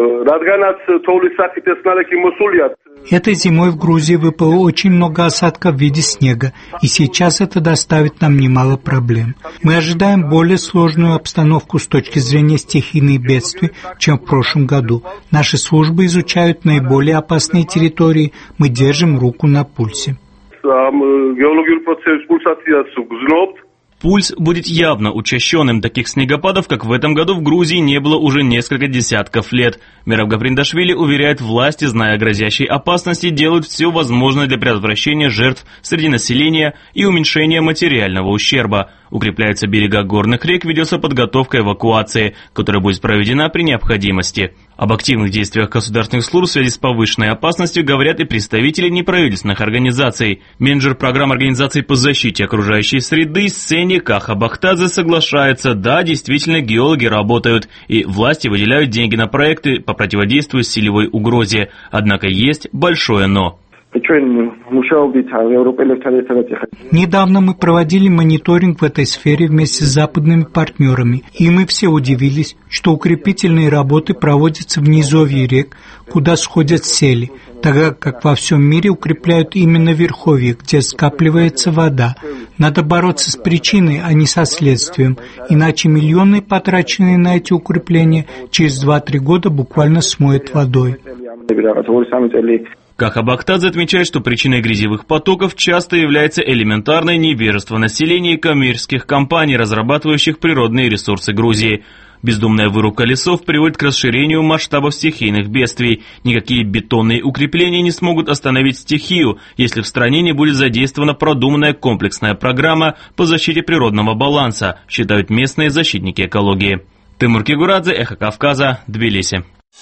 S19: Этой зимой в Грузии выпало очень много осадков в виде снега, и сейчас это доставит нам немало проблем. Мы ожидаем более сложную обстановку с точки зрения стихийных бедствий, чем в прошлом году. Наши службы изучают наиболее опасные территории, мы держим руку на пульсе.
S9: Пульс будет явно учащенным. Таких снегопадов, как в этом году, в Грузии не было уже несколько десятков лет. Мераб Гаприндашвили уверяет, власти, зная о грозящей опасности, делают все возможное для предотвращения жертв среди населения и уменьшения материального ущерба. Укрепляются берега горных рек, ведется подготовка эвакуации, которая будет проведена при необходимости. Об активных действиях государственных служб в связи с повышенной опасностью говорят и представители неправительственных организаций. Менеджер программ организаций по защите окружающей среды Сени Каха Бахтадзе соглашается, да, действительно геологи работают, и власти выделяют деньги на проекты по противодействию силовой угрозе. Однако есть большое «но».
S19: Недавно мы проводили мониторинг в этой сфере вместе с западными партнерами, и мы все удивились, что укрепительные работы проводятся в низовье рек, куда сходят сели, тогда как во всем мире укрепляют именно верховье, где скапливается вода. Надо бороться с причиной, а не со следствием, иначе миллионы, потраченные на эти укрепления, через два-три года буквально смоет водой.
S9: Каха Бахтадзе отмечает, что причиной грязевых потоков часто является элементарное невежество населения и коммерческих компаний, разрабатывающих природные ресурсы Грузии. Бездумная вырубка лесов приводит к расширению масштабов стихийных бедствий. Никакие бетонные укрепления не смогут остановить стихию, если в стране не будет задействована продуманная комплексная программа по защите природного баланса, считают местные защитники экологии. Тимур Кигурадзе, Эхо Кавказа, Тбилиси.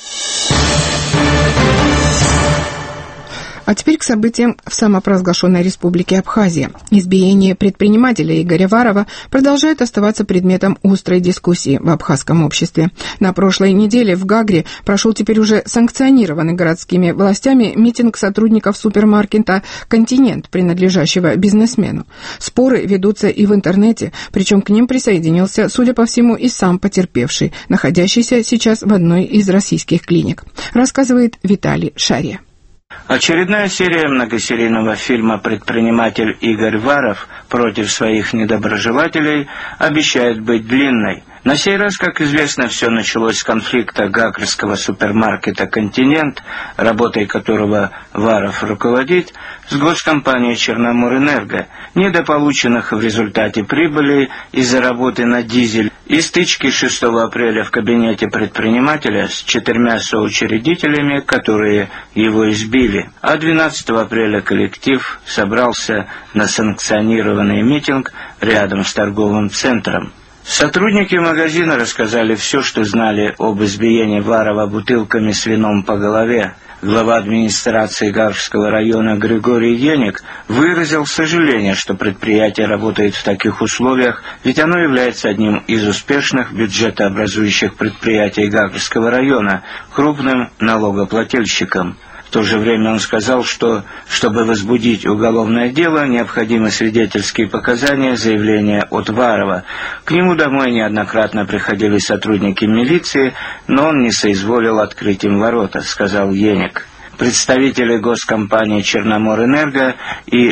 S2: А теперь к событиям в самопровозглашенной республике Абхазия. Избиение предпринимателя Игоря Варова продолжает оставаться предметом острой дискуссии в абхазском обществе. На прошлой неделе в Гагре прошел теперь уже санкционированный городскими властями митинг сотрудников супермаркета «Континент», принадлежащего бизнесмену. Споры ведутся и в интернете, причем к ним присоединился, судя по всему, и сам потерпевший, находящийся сейчас в одной из российских клиник. Рассказывает Виталий Шария.
S5: Очередная серия многосерийного фильма «Предприниматель Игорь Варов против своих недоброжелателей» обещает быть длинной. На сей раз, как известно, все началось с конфликта гагрского супермаркета «Континент», работой которого Варов руководит, с госкомпанией «Черноморэнерго», недополученных в результате прибыли из-за работы на дизель, и стычки шестого апреля в кабинете предпринимателя с четырьмя соучредителями, которые его избили. А двенадцатого апреля коллектив собрался на санкционированный митинг рядом с торговым центром. Сотрудники магазина рассказали все, что знали об избиении Варова бутылками с вином по голове. Глава администрации Гагрского района Григорий Еник выразил сожаление, что предприятие работает в таких условиях, ведь оно является одним из успешных бюджетообразующих предприятий Гагрского района, крупным налогоплательщиком. В то же время он сказал, что, чтобы возбудить уголовное дело, необходимы свидетельские показания, заявления от Варова. К нему домой неоднократно приходили сотрудники милиции, но он не соизволил открыть им ворота, сказал Еник. Представители госкомпании «Черноморэнерго» и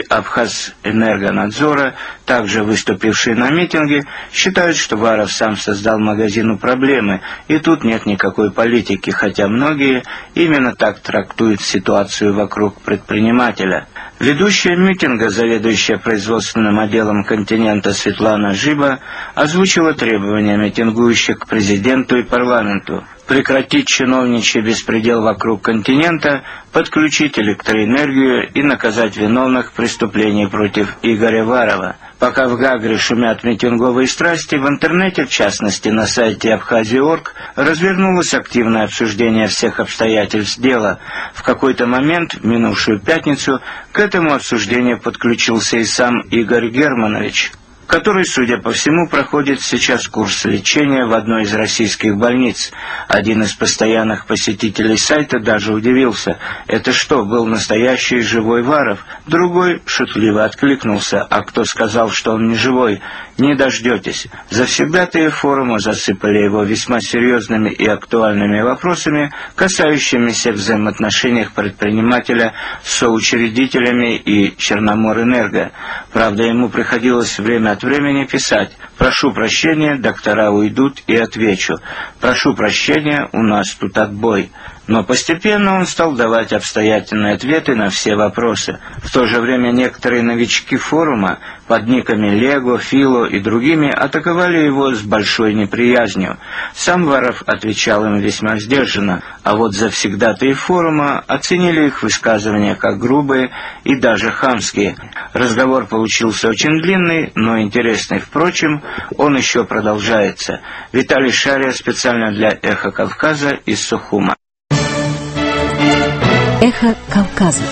S5: «Абхазэнергонадзора», также выступившие на митинге, считают, что Варов сам создал магазину проблемы, и тут нет никакой политики, хотя многие именно так трактуют ситуацию вокруг предпринимателя. Ведущая митинга, заведующая производственным отделом «Континента» Светлана Жиба, озвучила требования митингующих к президенту и парламенту. прекратить чиновничий беспредел вокруг континента, подключить электроэнергию и наказать виновных преступлений против Игоря Варова. Пока в Гагре шумят митинговые страсти, в интернете, в частности на сайте Абхазия точка орг, развернулось активное обсуждение всех обстоятельств дела. В какой-то момент, в минувшую пятницу, к этому обсуждению подключился и сам Игорь Германович, который, судя по всему, проходит сейчас курс лечения в одной из российских больниц. Один из постоянных посетителей сайта даже удивился: это что, был настоящий живой Варов? Другой шутливо откликнулся: а кто сказал, что он не живой? Не дождетесь. Завсегдатаи форума засыпали его весьма серьезными и актуальными вопросами, касающимися взаимоотношений предпринимателя с соучредителями и Черноморэнерго. Правда, ему приходилось время от времени писать: «Прошу прощения, доктора уйдут, и отвечу. Прошу прощения, у нас тут отбой». Но постепенно он стал давать обстоятельные ответы на все вопросы. В то же время некоторые новички форума под никами Лего, Фило и другими атаковали его с большой неприязнью. Сам Варов отвечал им весьма сдержанно, а вот завсегдатаи форума оценили их высказывания как грубые и даже хамские. Разговор получился очень длинный, но интересный. Впрочем, он еще продолжается. Виталий Шария специально для «Эхо Кавказа» из Сухума.
S22: Эхо Кавказа.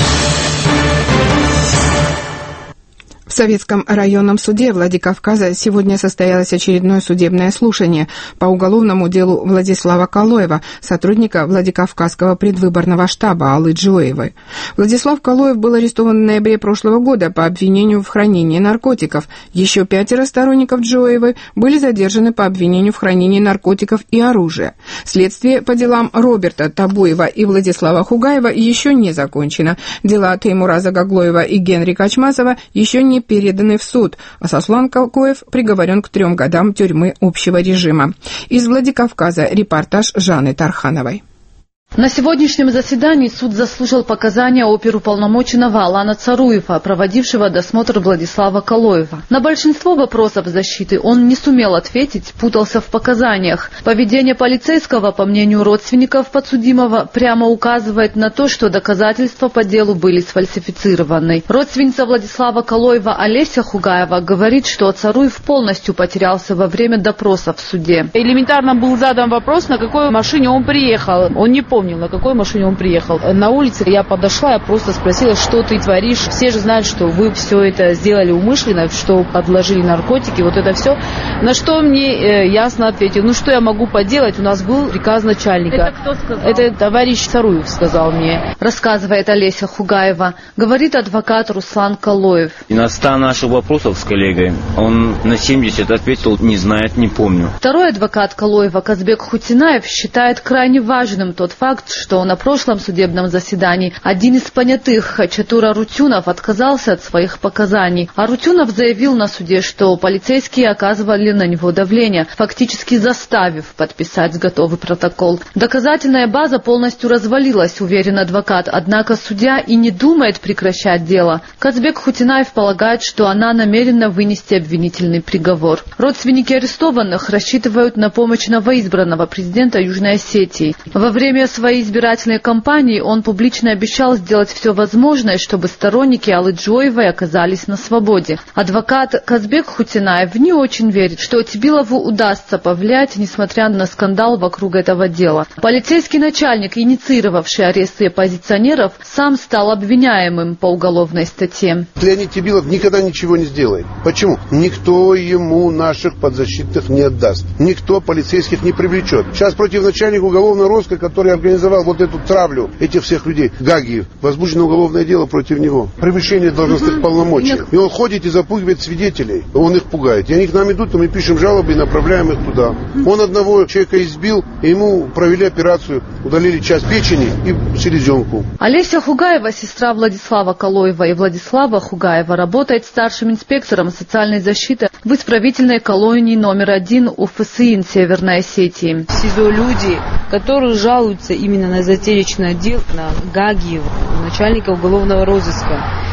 S2: В Советском районном суде Владикавказа сегодня состоялось очередное судебное слушание по уголовному делу Владислава Калоева, сотрудника Владикавказского предвыборного штаба Аллы Джоевой. Владислав Калоев был арестован в ноябре прошлого года по обвинению в хранении наркотиков. Еще пятеро сторонников Джоевой были задержаны по обвинению в хранении наркотиков и оружия. Следствие по делам Роберта Табуева и Владислава Хугаева еще не закончено. Дела Теймура Загаглоева и Генри Качмазова еще не переданы в суд, а Сослан Калкоев приговорен к трем годам тюрьмы общего режима. Из Владикавказа репортаж Жанны Тархановой.
S4: На сегодняшнем заседании суд заслушал показания оперуполномоченного Алана Царуева, проводившего досмотр Владислава Калоева. На большинство вопросов защиты он не сумел ответить, путался в показаниях. Поведение полицейского, по мнению родственников подсудимого, прямо указывает на то, что доказательства по делу были сфальсифицированы. Родственница Владислава Калоева Олеся Хугаева говорит, что Царуев полностью потерялся во время допроса в суде.
S7: Элементарно был задан вопрос, на какой машине он приехал. Он не помнил, на какой машине он приехал. На улице я подошла, я просто спросила, что ты творишь. Все же знают, что вы все это сделали умышленно, что подложили наркотики, вот это все. На что мне э, ясно ответил: ну что я могу поделать, у нас был приказ начальника. Это кто сказал? Это товарищ Царуев сказал мне.
S4: Рассказывает Олеся Хугаева. Говорит адвокат Руслан Калоев.
S8: И на сто наших вопросов с коллегой он на семьдесят ответил: не знает, не помню.
S4: Второй адвокат Калоева Казбек Хутинаев считает крайне важным тот факт, что на прошлом судебном заседании один из понятых, Чатура Рутюнов, отказался от своих показаний. А Рутюнов заявил на суде, что полицейские оказывали на него давление, фактически заставив подписать готовый протокол. Доказательная база полностью развалилась, уверен адвокат, однако судья и не думает прекращать дело. Казбек Хутинаев полагает, что она намерена вынести обвинительный приговор. Родственники арестованных рассчитывают на помощь новоизбранного президента Южной Осетии. Во время своей избирательной кампании он публично обещал сделать все возможное, чтобы сторонники Аллы Джоевой оказались на свободе. Адвокат Казбек Хутинаев не очень верит, что Тибилову удастся повлиять, несмотря на скандал вокруг этого дела. Полицейский начальник, инициировавший аресты оппозиционеров, сам стал обвиняемым по уголовной статье.
S24: Леонид Тибилов никогда ничего не сделает. Почему? Никто ему наших подзащитных не отдаст. Никто полицейских не привлечет. Сейчас против начальника уголовного розыска, который организовал вот эту травлю этих всех людей, Гагиев, возбуждено уголовное дело против него. Превышение должностных полномочий. И он ходит и запугивает свидетелей. Он их пугает. И они к нам идут, и мы пишем жалобы и направляем их туда. Он одного человека избил, и ему провели операцию, удалили часть печени и селезенку.
S4: Олеся Хугаева, сестра Владислава Калоева, и Владислава Хугаева работает старшим инспектором социальной защиты в исправительной колонии номер один УФСИН Северной Осетии.
S25: В СИЗО люди, которые жалуются именно на затечечный отдел, на Гагиева, начальника уголовного розыска.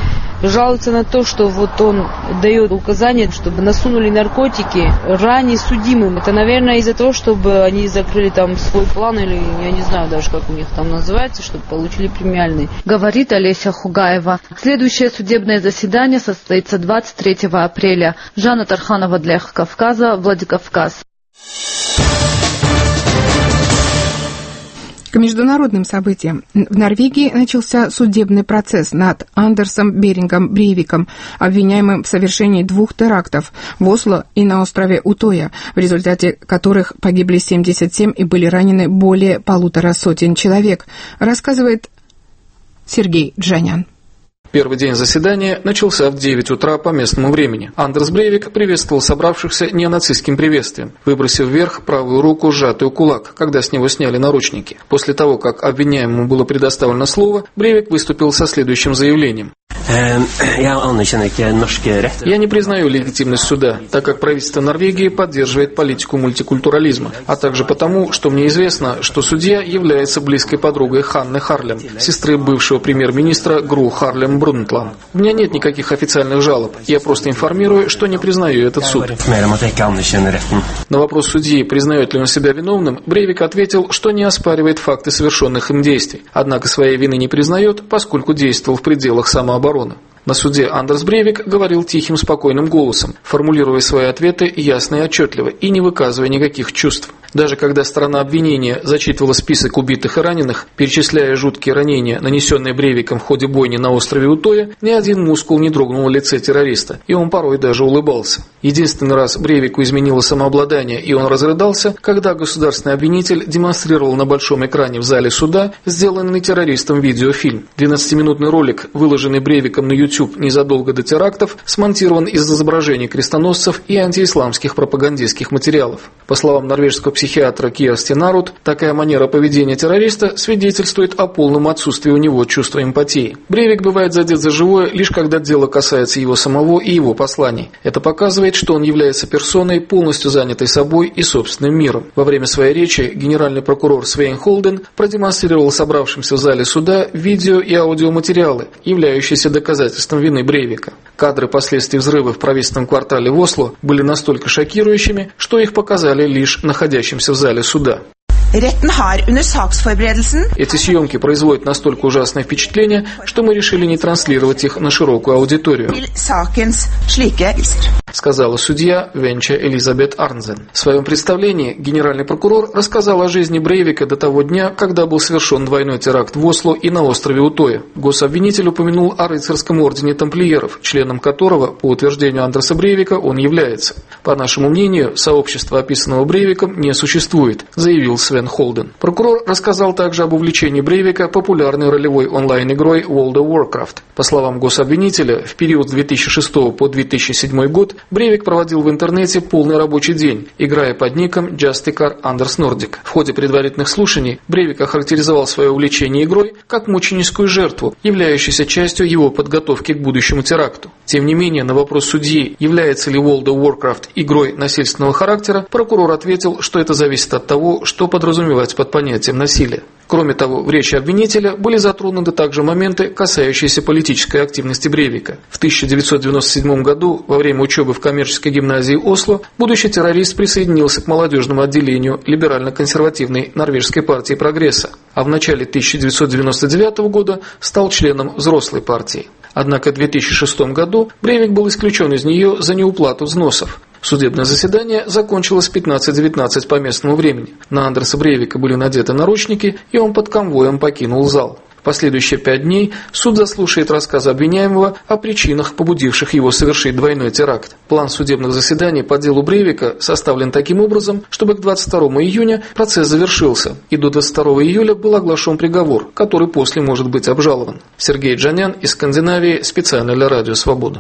S25: жалуются на то, что вот он дает указания, чтобы насунули наркотики ранее судимым. Это, наверное, из-за того, чтобы они закрыли там свой план, или я не знаю даже, как у них там называется, чтобы получили премиальный.
S4: Говорит Олеся Хугаева. Следующее судебное заседание состоится двадцать третьего апреля. Жанна Тарханова для Эхо Кавказа, Владикавказ.
S2: К международным событиям. В Норвегии начался судебный процесс над Андерсом Берингом Брейвиком, обвиняемым в совершении двух терактов в Осло и на острове Утоя, в результате которых погибли семьдесят семь и были ранены более полутора сотен человек, рассказывает Сергей Джанян.
S10: Первый день заседания начался в девять утра по местному времени. Андерс Брейвик приветствовал собравшихся неонацистским приветствием, выбросив вверх правую руку, сжатую кулак, когда с него сняли наручники. После того, как обвиняемому было предоставлено слово, Брейвик выступил со следующим заявлением. Я не признаю легитимность суда, так как правительство Норвегии поддерживает политику мультикультурализма, а также потому, что мне известно, что судья является близкой подругой Ханны Харлем, сестры бывшего премьер-министра Гру Харлем Брунтланд. У меня нет никаких официальных жалоб, я просто информирую, что не признаю этот суд. На вопрос судьи, признает ли он себя виновным, Брейвик ответил, что не оспаривает факты совершенных им действий, однако своей вины не признает, поскольку действовал в пределах самообороны. На суде Андерс Брейвик говорил тихим, спокойным голосом, формулируя свои ответы ясно и отчетливо и не выказывая никаких чувств. Даже когда сторона обвинения зачитывала список убитых и раненых, перечисляя жуткие ранения, нанесенные Брейвиком в ходе бойни на острове Утоя, ни один мускул не дрогнул в лице террориста, и он порой даже улыбался. Единственный раз Брейвику изменило самообладание, и он разрыдался, когда государственный обвинитель демонстрировал на большом экране в зале суда сделанный террористом видеофильм. двенадцатиминутный ролик, выложенный Брейвиком на YouTube незадолго до терактов, смонтирован из изображений крестоносцев и антиисламских пропагандистских материалов. По словам норвежского психиатра Киарсти Нарут, такая манера поведения террориста свидетельствует о полном отсутствии у него чувства эмпатии. Брейвик бывает задет за живое, лишь когда дело касается его самого и его посланий. Это показывает, что он является персоной, полностью занятой собой и собственным миром. Во время своей речи генеральный прокурор Свейн Холден продемонстрировал собравшимся в зале суда видео и аудиоматериалы, являющиеся доказательством вины Брейвика. Кадры последствий взрыва в правительственном квартале в Осло были настолько шокирующими, что их показали лишь находящимся в зале суда. Эти съемки производят настолько ужасное впечатление, что мы решили не транслировать их на широкую аудиторию, сказала судья Венча Элизабет Арнзен. В своем представлении генеральный прокурор рассказал о жизни Брейвика до того дня, когда был совершен двойной теракт в Осло и на острове Утоя. Гособвинитель упомянул о рыцарском ордене тамплиеров, членом которого, по утверждению Андерса Брейвика, он является. По нашему мнению, сообщества, описанного Брейвиком, не существует, заявил Свен Холден. Прокурор рассказал также об увлечении Брейвика популярной ролевой онлайн-игрой World of Warcraft. По словам гособвинителя, в период с две тысячи шестого по две тысячи седьмой год Брейвик проводил в интернете полный рабочий день, играя под ником Justikar Anders Nordic. В ходе предварительных слушаний Брейвик охарактеризовал свое увлечение игрой как мученическую жертву, являющуюся частью его подготовки к будущему теракту. Тем не менее, на вопрос судьи, является ли World of Warcraft игрой насильственного характера, прокурор ответил, что это зависит от того, что подразумевается под понятием насилия. Кроме того, в речи обвинителя были затронуты также моменты, касающиеся политической активности Брейвика. В тысяча девятьсот девяносто седьмом году, во время учебы в коммерческой гимназии Осло, будущий террорист присоединился к молодежному отделению либерально-консервативной норвежской партии прогресса, а в начале тысяча девятьсот девяносто девятого года стал членом взрослой партии. Однако в две тысячи шестом году Брейвик был исключен из нее за неуплату взносов. Судебное заседание закончилось в пятнадцать девятнадцать по местному времени. На Андерса Брейвика были надеты наручники, и он под конвоем покинул зал. В последующие пять дней суд заслушает рассказы обвиняемого о причинах, побудивших его совершить двойной теракт. План судебных заседаний по делу Брейвика составлен таким образом, чтобы к двадцать второму июня процесс завершился, и до двадцать второго июля был оглашен приговор, который после может быть обжалован. Сергей Джанян из Скандинавии, специально для Радио Свобода.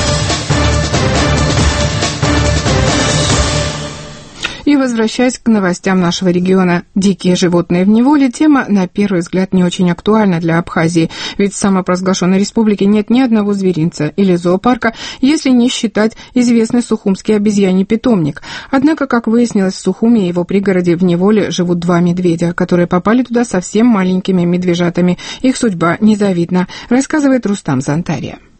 S2: И возвращаясь к новостям нашего региона, дикие животные в неволе, тема, на первый взгляд, не очень актуальна для Абхазии, ведь в самопровозглашенной республике нет ни одного зверинца или зоопарка, если не считать известный сухумский обезьяний питомник. Однако, как выяснилось, в Сухуме и его пригороде в неволе живут два медведя, которые попали туда совсем маленькими медвежатами. Их судьба незавидна, рассказывает Рустам Зантария.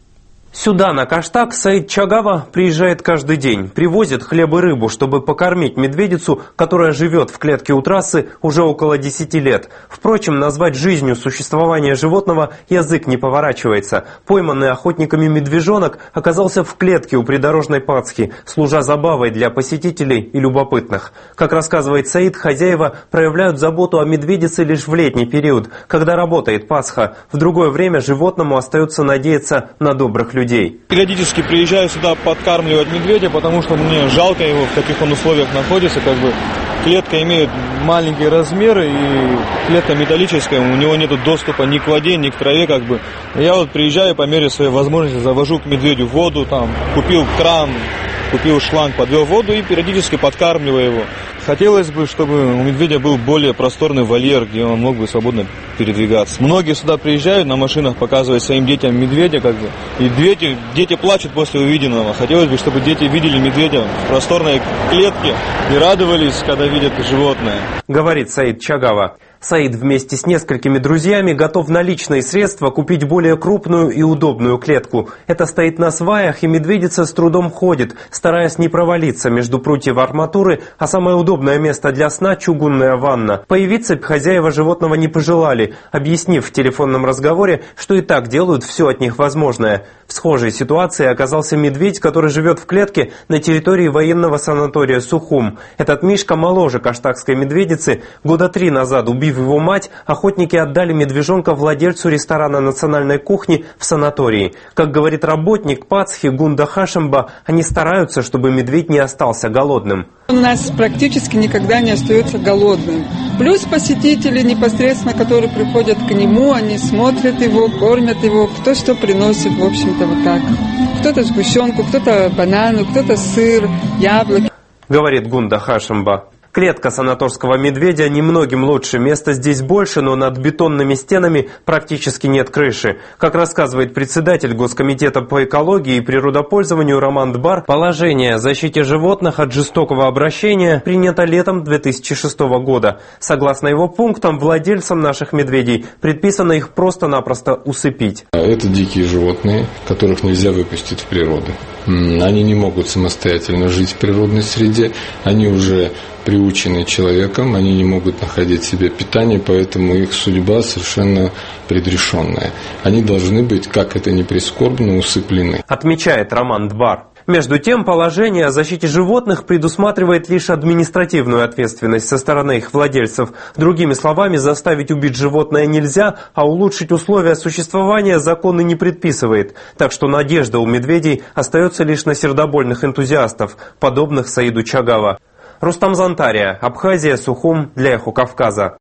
S11: Сюда, на Каштаг, Саид Чагава приезжает каждый день, привозит хлеб и рыбу, чтобы покормить медведицу, которая живет в клетке у трассы уже около десяти лет. Впрочем, назвать жизнью существование животного язык не поворачивается. Пойманный охотниками медвежонок оказался в клетке у придорожной Пасхи, служа забавой для посетителей и любопытных. Как рассказывает Саид, хозяева проявляют заботу о медведице лишь в летний период, когда работает Пасха. В другое время животному остается надеяться на добрых людей. людей.
S12: Периодически приезжаю сюда подкармливать медведя, потому что мне жалко его, в каких он условиях находится. Как бы клетка имеет маленькие размеры, и клетка металлическая, у него нет доступа ни к воде, ни к траве. Как бы. Я вот приезжаю по мере своей возможности, завожу к медведю воду, там, купил кран, купил шланг, подвел воду и периодически подкармливаю его. Хотелось бы, чтобы у медведя был более просторный вольер, где он мог бы свободно передвигаться. Многие сюда приезжают на машинах, показывают своим детям медведя, как бы, и дети, дети плачут после увиденного. Хотелось бы, чтобы дети видели медведя в просторной клетке и радовались, когда видят животное.
S11: Говорит Саид Чагава. Саид вместе с несколькими друзьями готов наличные средства купить более крупную и удобную клетку. Это стоит на сваях, и медведица с трудом ходит, стараясь не провалиться между прутьев арматуры, а самое удобное место для сна – чугунная ванна. Появиться хозяева животного не пожелали, объяснив в телефонном разговоре, что и так делают все от них возможное. В схожей ситуации оказался медведь, который живет в клетке на территории военного санатория Сухум. Этот мишка моложе каштагской медведицы. Года три назад, убив его мать, охотники отдали медвежонка владельцу ресторана национальной кухни в санатории. Как говорит работник Пасхи Гунда Хашемба, они стараются, чтобы медведь не остался голодным.
S21: Он у нас практически никогда не остается голодным. Плюс посетители непосредственно, которые приходят к нему, они смотрят его, кормят его, кто что приносит, в общем-то, вот так. Кто-то сгущенку, кто-то банану, кто-то сыр, яблоки.
S11: Говорит Гунда Хашемба. Клетка санаторского медведя немногим лучше. Места здесь больше, но над бетонными стенами практически нет крыши. Как рассказывает председатель Госкомитета по экологии и природопользованию Роман Дбар, положение о защите животных от жестокого обращения принято летом две тысячи шестого года. Согласно его пунктам, владельцам наших медведей предписано их просто-напросто усыпить.
S13: Это дикие животные, которых нельзя выпустить в природу. Они не могут самостоятельно жить в природной среде. Они уже приучены человеком, они не могут находить себе питание, поэтому их судьба совершенно предрешенная. Они должны быть, как это ни прискорбно, усыплены.
S11: Отмечает Роман Дбар. Между тем, положение о защите животных предусматривает лишь административную ответственность со стороны их владельцев. Другими словами, заставить убить животное нельзя, а улучшить условия существования закон и не предписывает. Так что надежда у медведей остается лишь на сердобольных энтузиастов, подобных Саиду Чагава. Рустам Зантария, Абхазия, Сухум, для Эхо Кавказа.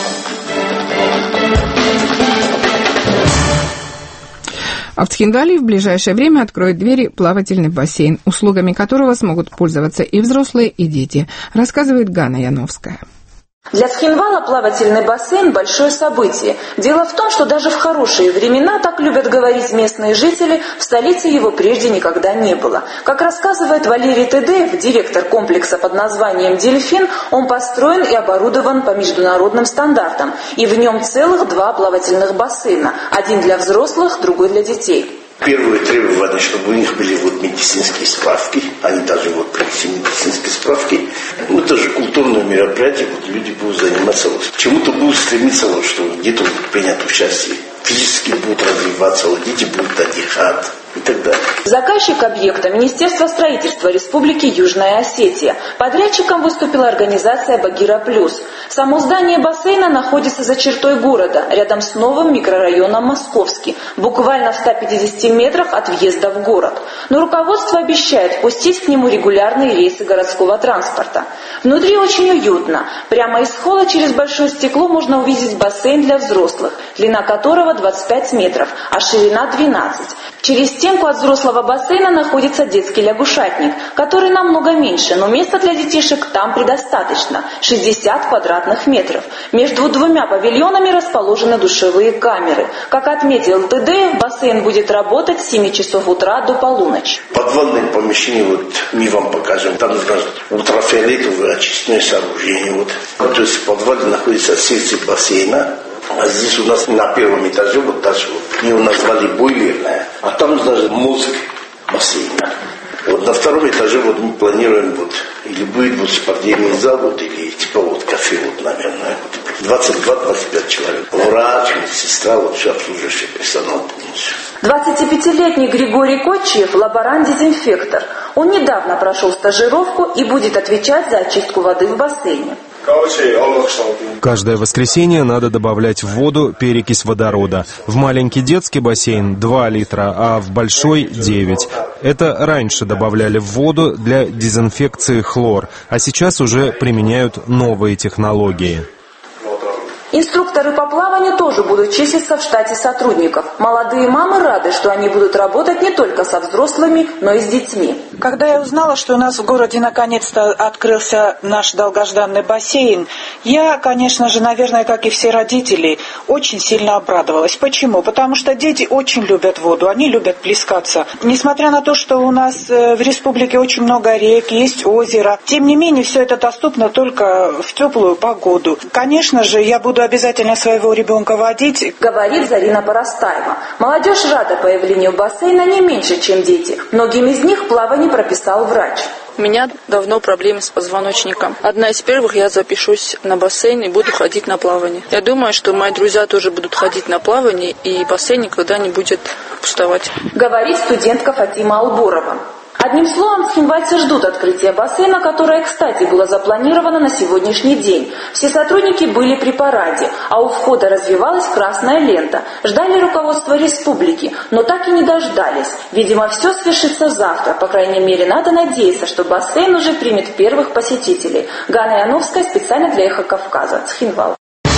S2: А в Цхинвале в ближайшее время откроет двери плавательный бассейн, услугами которого смогут пользоваться и взрослые, и дети, рассказывает Ганна Яновская.
S14: Для Цхинвала плавательный бассейн – большое событие. Дело в том, что даже в хорошие времена, так любят говорить местные жители, в столице его прежде никогда не было. Как рассказывает Валерий Тедеев, директор комплекса под названием «Дельфин», он построен и оборудован по международным стандартам. И в нем целых два плавательных бассейна. Один для взрослых, другой для детей.
S15: Первое требование, чтобы у них были вот медицинские справки, они даже вот провели медицинские справки. Ну, это же культурное мероприятие, вот люди будут заниматься, вот, чему-то будут стремиться, вот, что где-то будут принять участие, физически будут развиваться, вот, дети будут отдыхать и так далее.
S14: Заказчик объекта – Министерство строительства Республики Южная Осетия. Подрядчиком выступила организация «Багира Плюс». Само здание бассейна находится за чертой города, рядом с новым микрорайоном Московский, буквально в ста пятидесяти метрах от въезда в город. Но руководство обещает пустить к нему регулярные рейсы городского транспорта. Внутри очень уютно. Прямо из холла через большое стекло можно увидеть бассейн для взрослых, длина которого двадцать пять метров, а ширина двенадцать. Через стенку от взрослого бассейна находится детский лягушатник, который намного меньше, но места для детишек там предостаточно – шестьдесят квадратных метров. Между двумя павильонами расположены душевые камеры. Как отметил ТД, бассейн будет работать с семи часов утра до полуночи.
S15: Подвальное помещение, вот мы вам покажем, там ультрафиолетовое очистное сооружение. Вот. То есть в подвале находится сердце бассейна, А здесь у нас на первом этаже, вот даже вот, его назвали бойлерная, а там даже мозг бассейна. Вот на втором этаже вот мы планируем вот, или будет вот спортивный зал, вот, или типа вот кафе, вот, наверное, вот, двадцать два - двадцать пять человек. Врач, медсестра, вот все обслуживающий персонал полностью.
S14: двадцатипятилетний Григорий Котчиев – лаборант-дезинфектор. Он недавно прошел стажировку и будет отвечать за очистку воды в бассейне.
S3: Каждое воскресенье надо добавлять в воду перекись водорода. В маленький детский бассейн два литра, а в большой девять. Это раньше добавляли в воду для дезинфекции хлор, а сейчас уже применяют новые технологии.
S14: Инструкторы по плаванию тоже будут числиться в штате сотрудников. Молодые мамы рады, что они будут работать не только со взрослыми, но и с детьми.
S16: Когда я узнала, что у нас в городе наконец-то открылся наш долгожданный бассейн, я, конечно же, наверное, как и все родители, очень сильно обрадовалась. Почему? Потому что дети очень любят воду, они любят плескаться. Несмотря на то, что у нас в республике очень много рек, есть озеро, тем не менее, все это доступно только в теплую погоду. Конечно же, я буду обязательно своего ребенка водить,
S14: говорит Зарина Поростаева. Молодежь рада появлению бассейна не меньше, чем дети. Многим из них плавание прописал врач.
S17: У меня давно проблемы с позвоночником. Одна из первых, я запишусь на бассейн и буду ходить на плавание. Я думаю, что мои друзья тоже будут ходить на плавание, и бассейн никогда не будет пустовать.
S14: Говорит студентка Фатима Алборова. Одним словом, схимвальцы ждут открытия бассейна, которое, кстати, было запланировано на сегодняшний день. Все сотрудники были при параде, а у входа развивалась красная лента. Ждали руководства республики, но так и не дождались. Видимо, все свершится завтра. По крайней мере, надо надеяться, что бассейн уже примет первых посетителей. Ганна Яновская специально для «Эхо Кавказа», Цхинвал.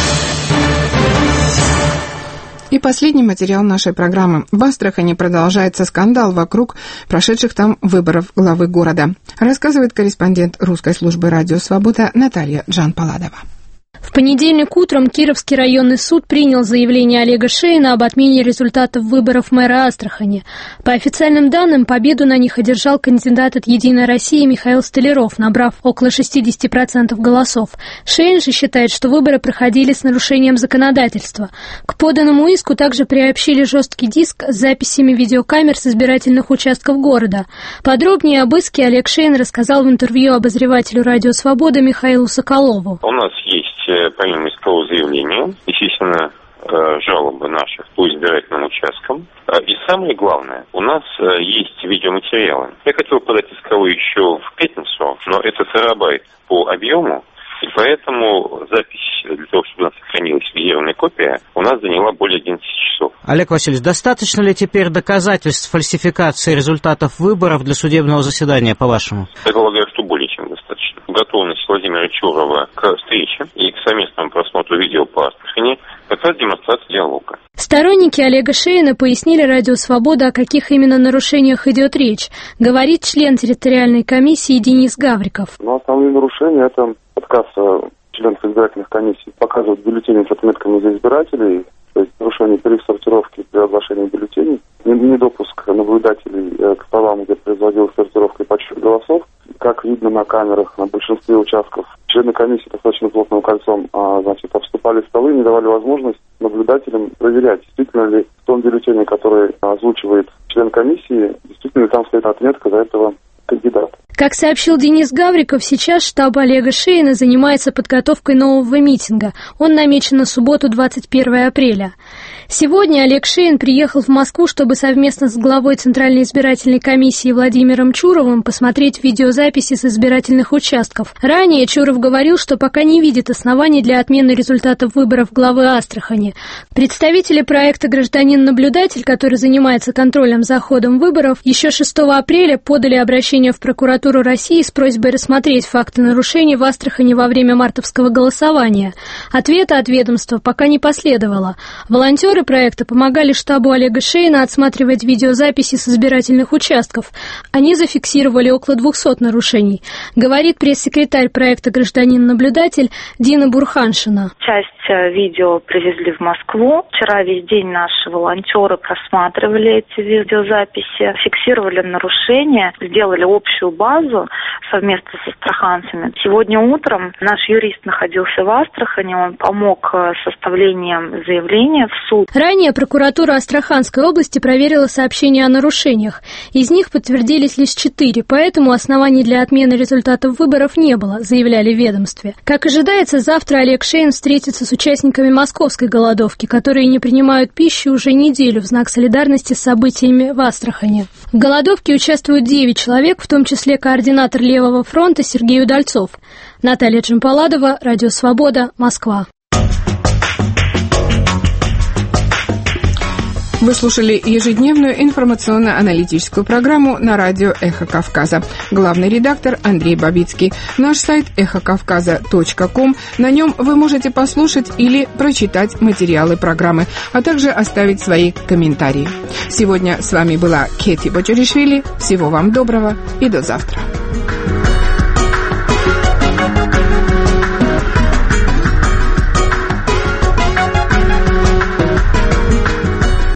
S2: И последний материал нашей программы. В Астрахани продолжается скандал вокруг прошедших там выборов главы города. Рассказывает корреспондент русской службы «Радио Свобода» Наталья Джан-Паладова.
S18: В понедельник утром Кировский районный суд принял заявление Олега Шейна об отмене результатов выборов мэра Астрахани. По официальным данным, победу на них одержал кандидат от «Единой России» Михаил Столяров, набрав около шестьдесят процентов голосов. Шейн же считает, что выборы проходили с нарушением законодательства. К поданному иску также приобщили жесткий диск с записями видеокамер с избирательных участков города. Подробнее об иске Олег Шейн рассказал в интервью обозревателю «Радио Свобода» Михаилу Соколову.
S20: У нас есть помимо искового заявления, естественно, жалобы наших по избирательным участкам. И самое главное, у нас есть видеоматериалы. Я хотел подать исковой еще в пятницу, но это терабайт по объему, и поэтому запись для того, чтобы у нас сохранилась физированная копия, у нас заняла более одиннадцати часов.
S26: Олег Васильевич, достаточно ли теперь доказательств фальсификации результатов выборов для судебного заседания, по-вашему?
S20: Я полагаю, что более чем достаточно. Готовность Владимира Чурова к встрече и к совместному просмотру видео по Астрахани – как раз демонстрация диалога.
S18: Сторонники Олега Шейна пояснили «Радио Свобода», о каких именно нарушениях идет речь. Говорит член территориальной комиссии Денис Гавриков.
S27: Но основные нарушения – это отказ членов избирательных комиссий показывать бюллетени с отметками за избирателей, то есть нарушение пересортировки при оглашении бюллетеней, недопуск наблюдателей к столам, где производилась сортировка и подсчет голосов. Как видно на камерах, на большинстве участков, члены комиссии достаточно плотным кольцом а, значит, обступали столы, не давали возможность наблюдателям проверять, действительно ли в том бюллетене, который озвучивает член комиссии, действительно ли там стоит отметка за этого кандидата.
S18: Как сообщил Денис Гавриков, сейчас штаб Олега Шейна занимается подготовкой нового митинга. Он намечен на субботу, двадцать первого апреля. Сегодня Олег Шейн приехал в Москву, чтобы совместно с главой Центральной избирательной комиссии Владимиром Чуровым посмотреть видеозаписи с избирательных участков. Ранее Чуров говорил, что пока не видит оснований для отмены результатов выборов главы Астрахани. Представители проекта «Гражданин-наблюдатель», который занимается контролем за ходом выборов, еще шестого апреля подали обращение в прокуратуру России с просьбой рассмотреть факты нарушений в Астрахани во время мартовского голосования. Ответа от ведомства пока не последовало. Волонтеры Волонтеры проекта помогали штабу Олега Шейна отсматривать видеозаписи с избирательных участков. Они зафиксировали около двухсот нарушений, говорит пресс-секретарь проекта «Гражданин-наблюдатель» Дина Бурханшина.
S1: Часть видео привезли в Москву. Вчера весь день наши волонтеры просматривали эти видеозаписи, фиксировали нарушения, сделали общую базу совместно с астраханцами. Сегодня утром наш юрист находился в Астрахани, он помог с составлением заявления в суд.
S18: Ранее прокуратура Астраханской области проверила сообщения о нарушениях. Из них подтвердились лишь четыре, поэтому оснований для отмены результатов выборов не было, заявляли в ведомстве. Как ожидается, завтра Олег Шейн встретится с участниками московской голодовки, которые не принимают пищу уже неделю в знак солидарности с событиями в Астрахани. В голодовке участвуют девять человек, в том числе координатор Левого фронта Сергей Удальцов. Наталья Джампаладова, Радио Свобода, Москва.
S2: Вы слушали ежедневную информационно-аналитическую программу на радио «Эхо Кавказа». Главный редактор Андрей Бабицкий. Наш сайт эхо кавказа точка ком. На нем вы можете послушать или прочитать материалы программы, а также оставить свои комментарии. Сегодня с вами была Кети Бочаришвили. Всего вам доброго и до завтра.